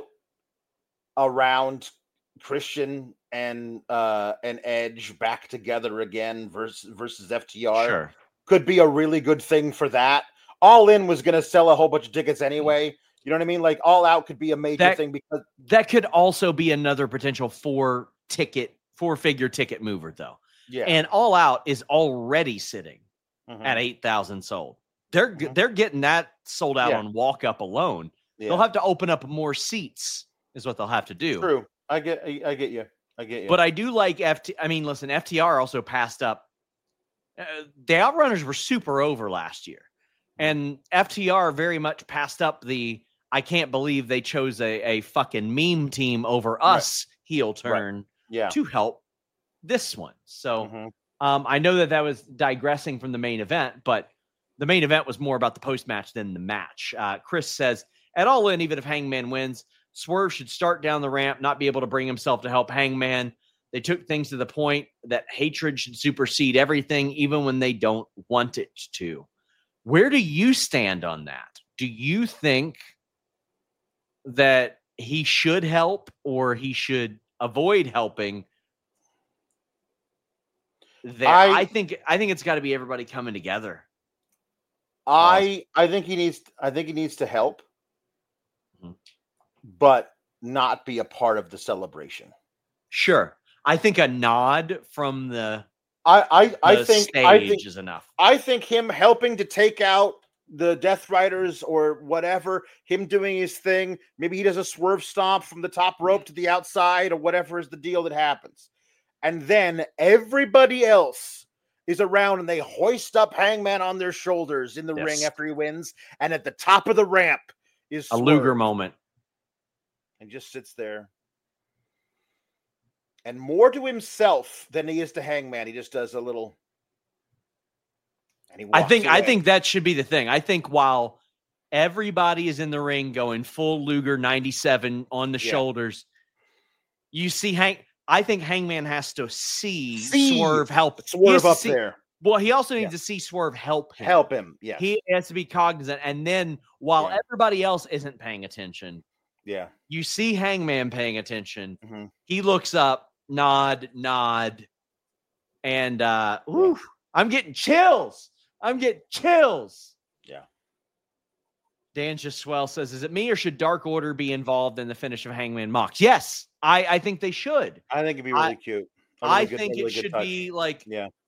around Christian and Edge back together again versus FTR could be a really good thing for that. All In was going to sell a whole bunch of tickets anyway. You know what I mean? Like All Out could be a major thing because that could also be another potential four-figure ticket mover though. Yeah. And All Out is already sitting at 8,000 sold. They're getting that sold out on walk up alone. Yeah. They'll have to open up more seats is what they'll have to do. True. I get you. But I do like FTR also passed up the Outrunners were super over last year, and FTR very much passed up the I can't believe they chose a fucking meme team over us heel turn to help this one. So I know that was digressing from the main event, but the main event was more about the post-match than the match. Chris says, at All In, even if Hangman wins, Swerve should start down the ramp, not be able to bring himself to help Hangman. They took things to the point that hatred should supersede everything, even when they don't want it to. Where do you stand on that? Do you think that he should help or he should avoid helping? I think it's got to be everybody coming together. I think he needs to help, but not be a part of the celebration. Sure. I think a nod from the stage is enough. I think him helping to take out the Death Riders or whatever, him doing his thing, maybe he does a swerve stomp from the top rope to the outside or whatever is the deal that happens. And then everybody else is around and they hoist up Hangman on their shoulders in the ring after he wins. And at the top of the ramp is a Luger moment. And just sits there. And more to himself than he is to Hangman. He just does a little. And he walks away. I think that should be the thing. I think while everybody is in the ring going full Luger 97 on the shoulders, you see I think Hangman has to see Swerve help. Swerve up there. Well, he also needs to see Swerve help him. Help him, yeah. He has to be cognizant. And then while everybody else isn't paying attention, you see Hangman paying attention. Mm-hmm. He looks up, nod, and I'm getting chills. Yeah. Dan Giswell says, is it me or should Dark Order be involved in the finish of Hangman Mox? Yes, I think they should. I think it'd be really cute. I think it should be like,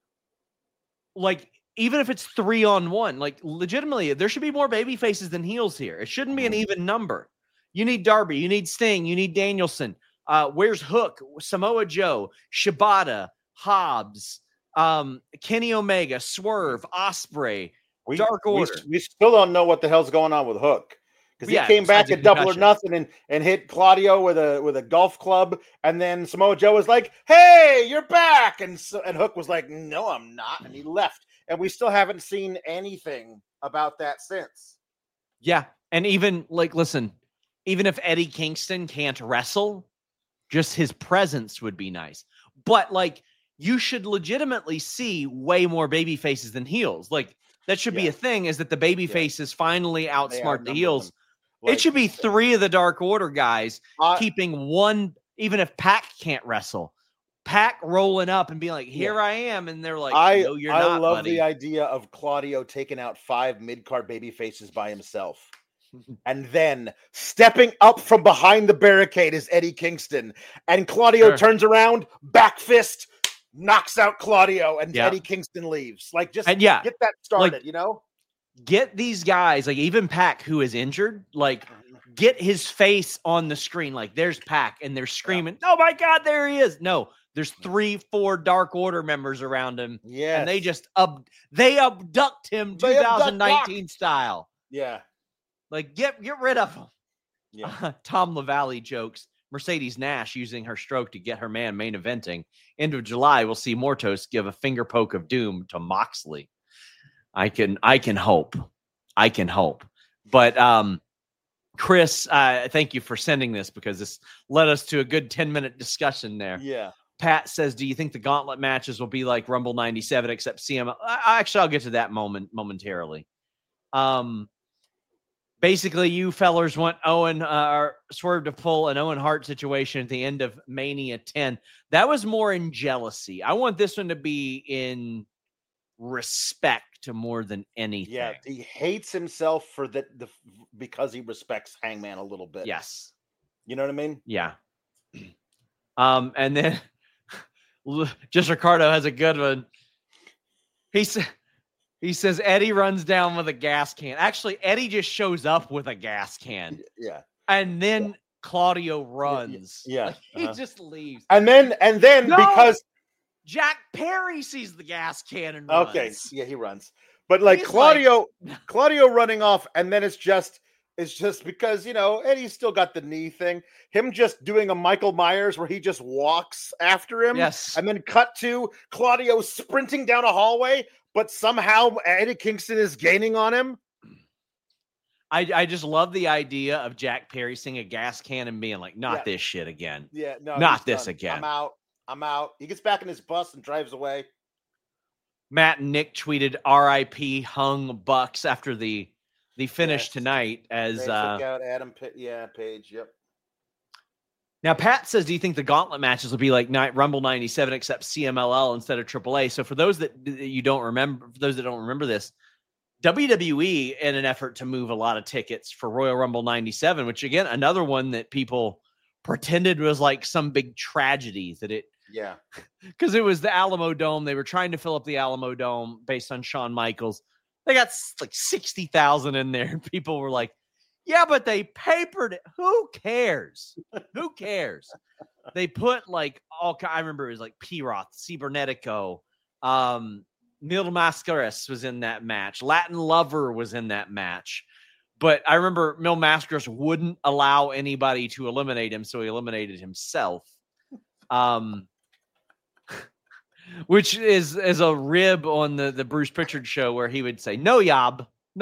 even if it's 3-on-1, like legitimately, there should be more baby faces than heels here. It shouldn't be an even number. You need Darby, you need Sting, you need Danielson. Where's Hook, Samoa Joe, Shibata, Hobbs, Kenny Omega, Swerve, Ospreay, Dark Order. We still don't know what the hell's going on with Hook. Because he came back at Double or Nothing and hit Claudio with a golf club, and then Samoa Joe was like, "Hey, you're back," and Hook was like, "No, I'm not," and he left. And we still haven't seen anything about that since. Yeah, and even listen, even if Eddie Kingston can't wrestle, just his presence would be nice. But you should legitimately see way more baby faces than heels. That should be a thing. Is that the baby faces finally outsmart the heels? It should be 3 of the Dark Order guys keeping one, even if Pac can't wrestle. Pac rolling up and being like, here I am. And they're like, no, you're not, I love buddy. the idea of Claudio taking out 5 mid-card baby faces by himself. And then stepping up from behind the barricade is Eddie Kingston. And Claudio turns around, back fist, knocks out Claudio, and Eddie Kingston leaves. Get that started, Get these guys, even Pac, who is injured, get his face on the screen. There's Pac, and they're screaming, oh my God, there he is. No, there's 3-4 Dark Order members around him. Yeah. And they just, they abduct him 2019 style. Yeah. Get rid of him. Yeah. Tom LaValle jokes, Mercedes Nash using her stroke to get her man main eventing. End of July, we'll see Mortos give a finger poke of doom to Moxley. I can hope. But Chris, thank you for sending this because this led us to a good 10-minute discussion there. Yeah. Pat says, do you think the gauntlet matches will be like Rumble 97 except CM? Actually, I'll get to that momentarily. Basically, you fellers want Owen or Swerve to pull an Owen Hart situation at the end of Mania 10. That was more in jealousy. I want this one to be in respect more than anything. Yeah, he hates himself for because he respects Hangman a little bit. Yes. You know what I mean? Yeah. And then just Ricardo has a good one. He says Eddie runs down with a gas can. Actually, Eddie just shows up with a gas can. Yeah. And then Claudio runs. Yeah. He just leaves. And then no! because Jack Perry sees the gas can and runs. Okay, yeah, he runs. But like He's Claudio running off, and then it's just because, Eddie's still got the knee thing. Him just doing a Michael Myers where he just walks after him. Yes. And then cut to Claudio sprinting down a hallway, but somehow Eddie Kingston is gaining on him. I just love the idea of Jack Perry seeing a gas can and being like, not this shit again. Yeah, no, not this done. Again. I'm out. He gets back in his bus and drives away. Matt and Nick tweeted RIP hung Bucks after the finish tonight as took out Adam Page. Yep. Now Pat says, do you think the gauntlet matches will be like Rumble 97 except CMLL instead of AAA? So for those that you don't remember, for those that don't remember this, WWE, in an effort to move a lot of tickets for Royal Rumble 97, which again, another one that people pretended was like some big tragedy that it. Yeah. Because it was the Alamo Dome. They were trying to fill up the Alamo Dome based on Shawn Michaels. They got like 60,000 in there. And people were like, yeah, but they papered it. Who cares? Who cares? They put like I remember it was like P-Roth, Cibernetico, Mil Mascaras was in that match. Latin Lover was in that match. But I remember Mil Mascaras wouldn't allow anybody to eliminate him, so he eliminated himself. Which is a rib on the Bruce Pritchard show where he would say, no yob.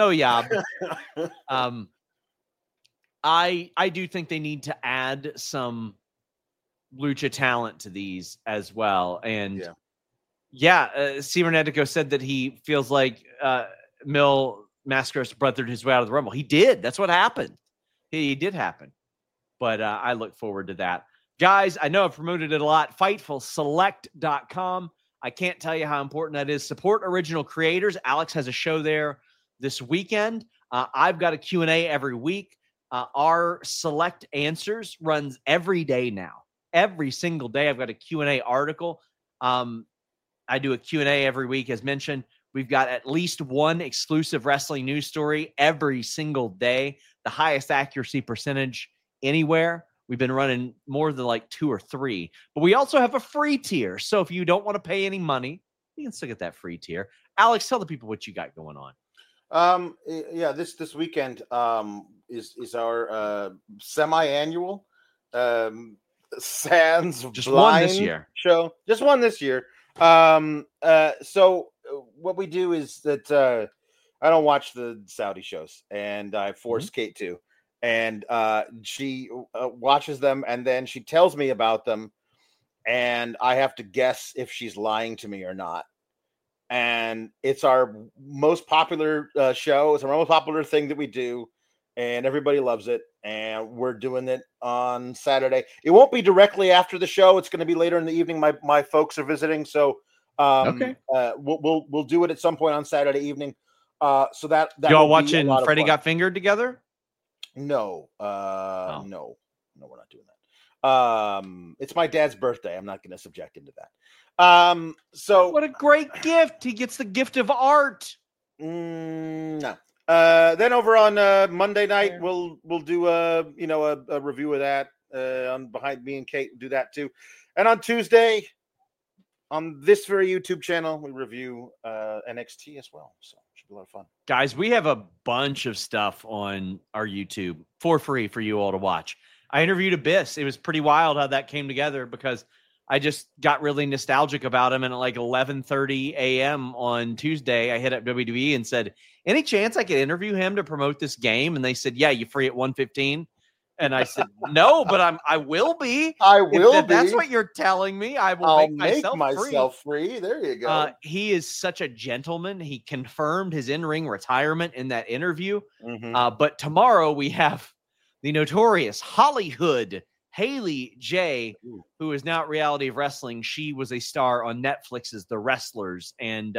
I do think they need to add some lucha talent to these as well. And Cibernetico said that he feels like Mil Mascaras brothered his way out of the Rumble. He did. That's what happened. He did happen. But I look forward to that. Guys, I know I've promoted it a lot. FightfulSelect.com. I can't tell you how important that is. Support original creators. Alex has a show there this weekend. I've got a Q&A every week. Our Select Answers runs every day now. Every single day, I've got a Q&A article. I do a Q&A every week, as mentioned. We've got at least one exclusive wrestling news story every single day. The highest accuracy percentage anywhere. We've been running more than like 2 or 3. But we also have a free tier. So if you don't want to pay any money, you can still get that free tier. Alex, tell the people what you got going on. This weekend is our semi-annual Sans just Blind one this year show. Just one this year. So what we do is that I don't watch the Saudi shows, and I force Kate to. And she watches them, and then she tells me about them, and I have to guess if she's lying to me or not. And it's our most popular show. It's our most popular thing that we do, and everybody loves it. And we're doing it on Saturday. It won't be directly after the show. It's going to be later in the evening. My folks are visiting, so we'll do it at some point on Saturday evening. So that y'all watching Freddie Got Fingered together? No, no, we're not doing that. It's my dad's birthday. I'm not going to subject him to that. So what a great gift. He gets the gift of art. No. Then over on Monday night, we'll do a review of that on Behind Me and Kate. Do that too. And on Tuesday, on this very YouTube channel, we review NXT as well. So it should be a lot of fun. Guys, we have a bunch of stuff on our YouTube for free for you all to watch. I interviewed Abyss. It was pretty wild how that came together because I just got really nostalgic about him. And at like 11:30 a.m. on Tuesday, I hit up WWE and said, any chance I could interview him to promote this game? And they said, yeah, you free at 1:15? And I said, no, but I will be. I will be. That's what you're telling me. I'll make myself free. There you go. He is such a gentleman. He confirmed his in-ring retirement in that interview. But tomorrow we have the notorious Hollywood Haley J, who is now at Reality of Wrestling. She was a star on Netflix's The Wrestlers. And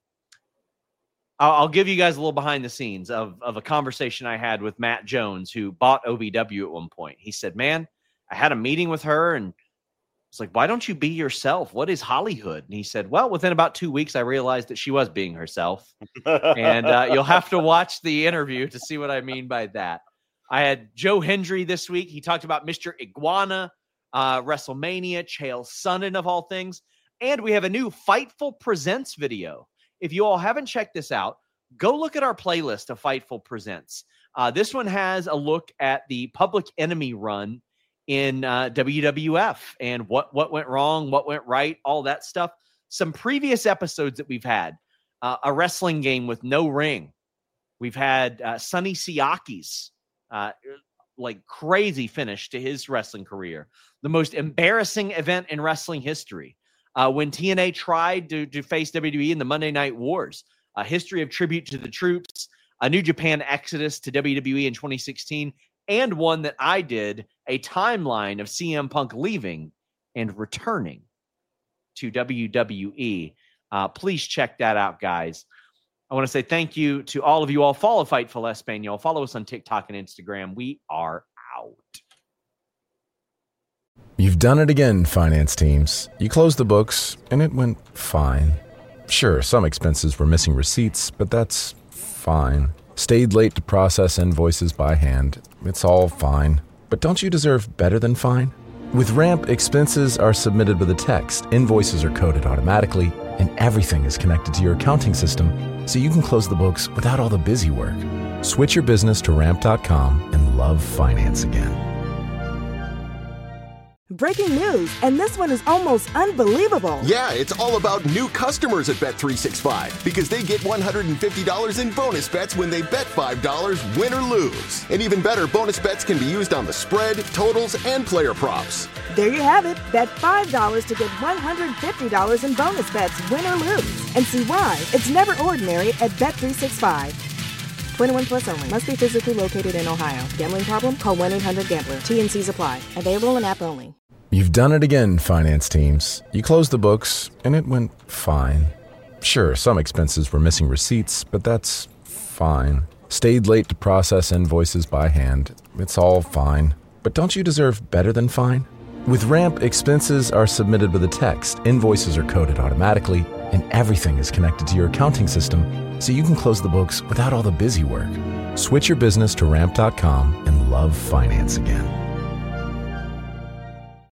I'll give you guys a little behind the scenes of a conversation I had with Matt Jones, who bought OVW at one point. He said, man, I had a meeting with her and it's like, why don't you be yourself? What is Hollywood? And he said, well, within about 2 weeks, I realized that she was being herself. And you'll have to watch the interview to see what I mean by that. I had Joe Hendry this week. He talked about Mr. Iguana, WrestleMania, Chael Sonnen of all things. And we have a new Fightful Presents video. If you all haven't checked this out, go look at our playlist of Fightful Presents. This one has a look at the Public Enemy run in WWF and what went wrong, what went right, all that stuff. Some previous episodes that we've had, a wrestling game with no ring. We've had Sonny Siaki's crazy finish to his wrestling career. The most embarrassing event in wrestling history. When TNA tried to face WWE in the Monday Night Wars. A history of tribute to the troops. A New Japan exodus to WWE in 2016. And one that I did, a timeline of CM Punk leaving and returning to WWE. Please check that out, guys. I want to say thank you to all of you all. Follow Fightful Espanol. Follow us on TikTok and Instagram. We are out. You've done it again, finance teams. You closed the books, and it went fine. Sure, some expenses were missing receipts, but that's fine. Stayed late to process invoices by hand. It's all fine. But don't you deserve better than fine? With Ramp, expenses are submitted with a text, invoices are coded automatically, and everything is connected to your accounting system, so you can close the books without all the busy work. Switch your business to Ramp.com and love finance again. Breaking news, and this one is almost unbelievable. Yeah, it's all about new customers at Bet365 because they get $150 in bonus bets when they bet $5, win or lose. And even better, bonus bets can be used on the spread, totals, and player props. There you have it. Bet $5 to get $150 in bonus bets, win or lose. And see why it's never ordinary at Bet365. 21 plus only. Must be physically located in Ohio. Gambling problem? Call 1-800-GAMBLER. T&Cs apply. Available in app only. You've done it again, finance teams. You closed the books, and it went fine. Sure, some expenses were missing receipts, but that's fine. Stayed late to process invoices by hand. It's all fine. But don't you deserve better than fine? With Ramp, expenses are submitted with a text, invoices are coded automatically, and everything is connected to your accounting system, so you can close the books without all the busy work. Switch your business to Ramp.com and love finance again.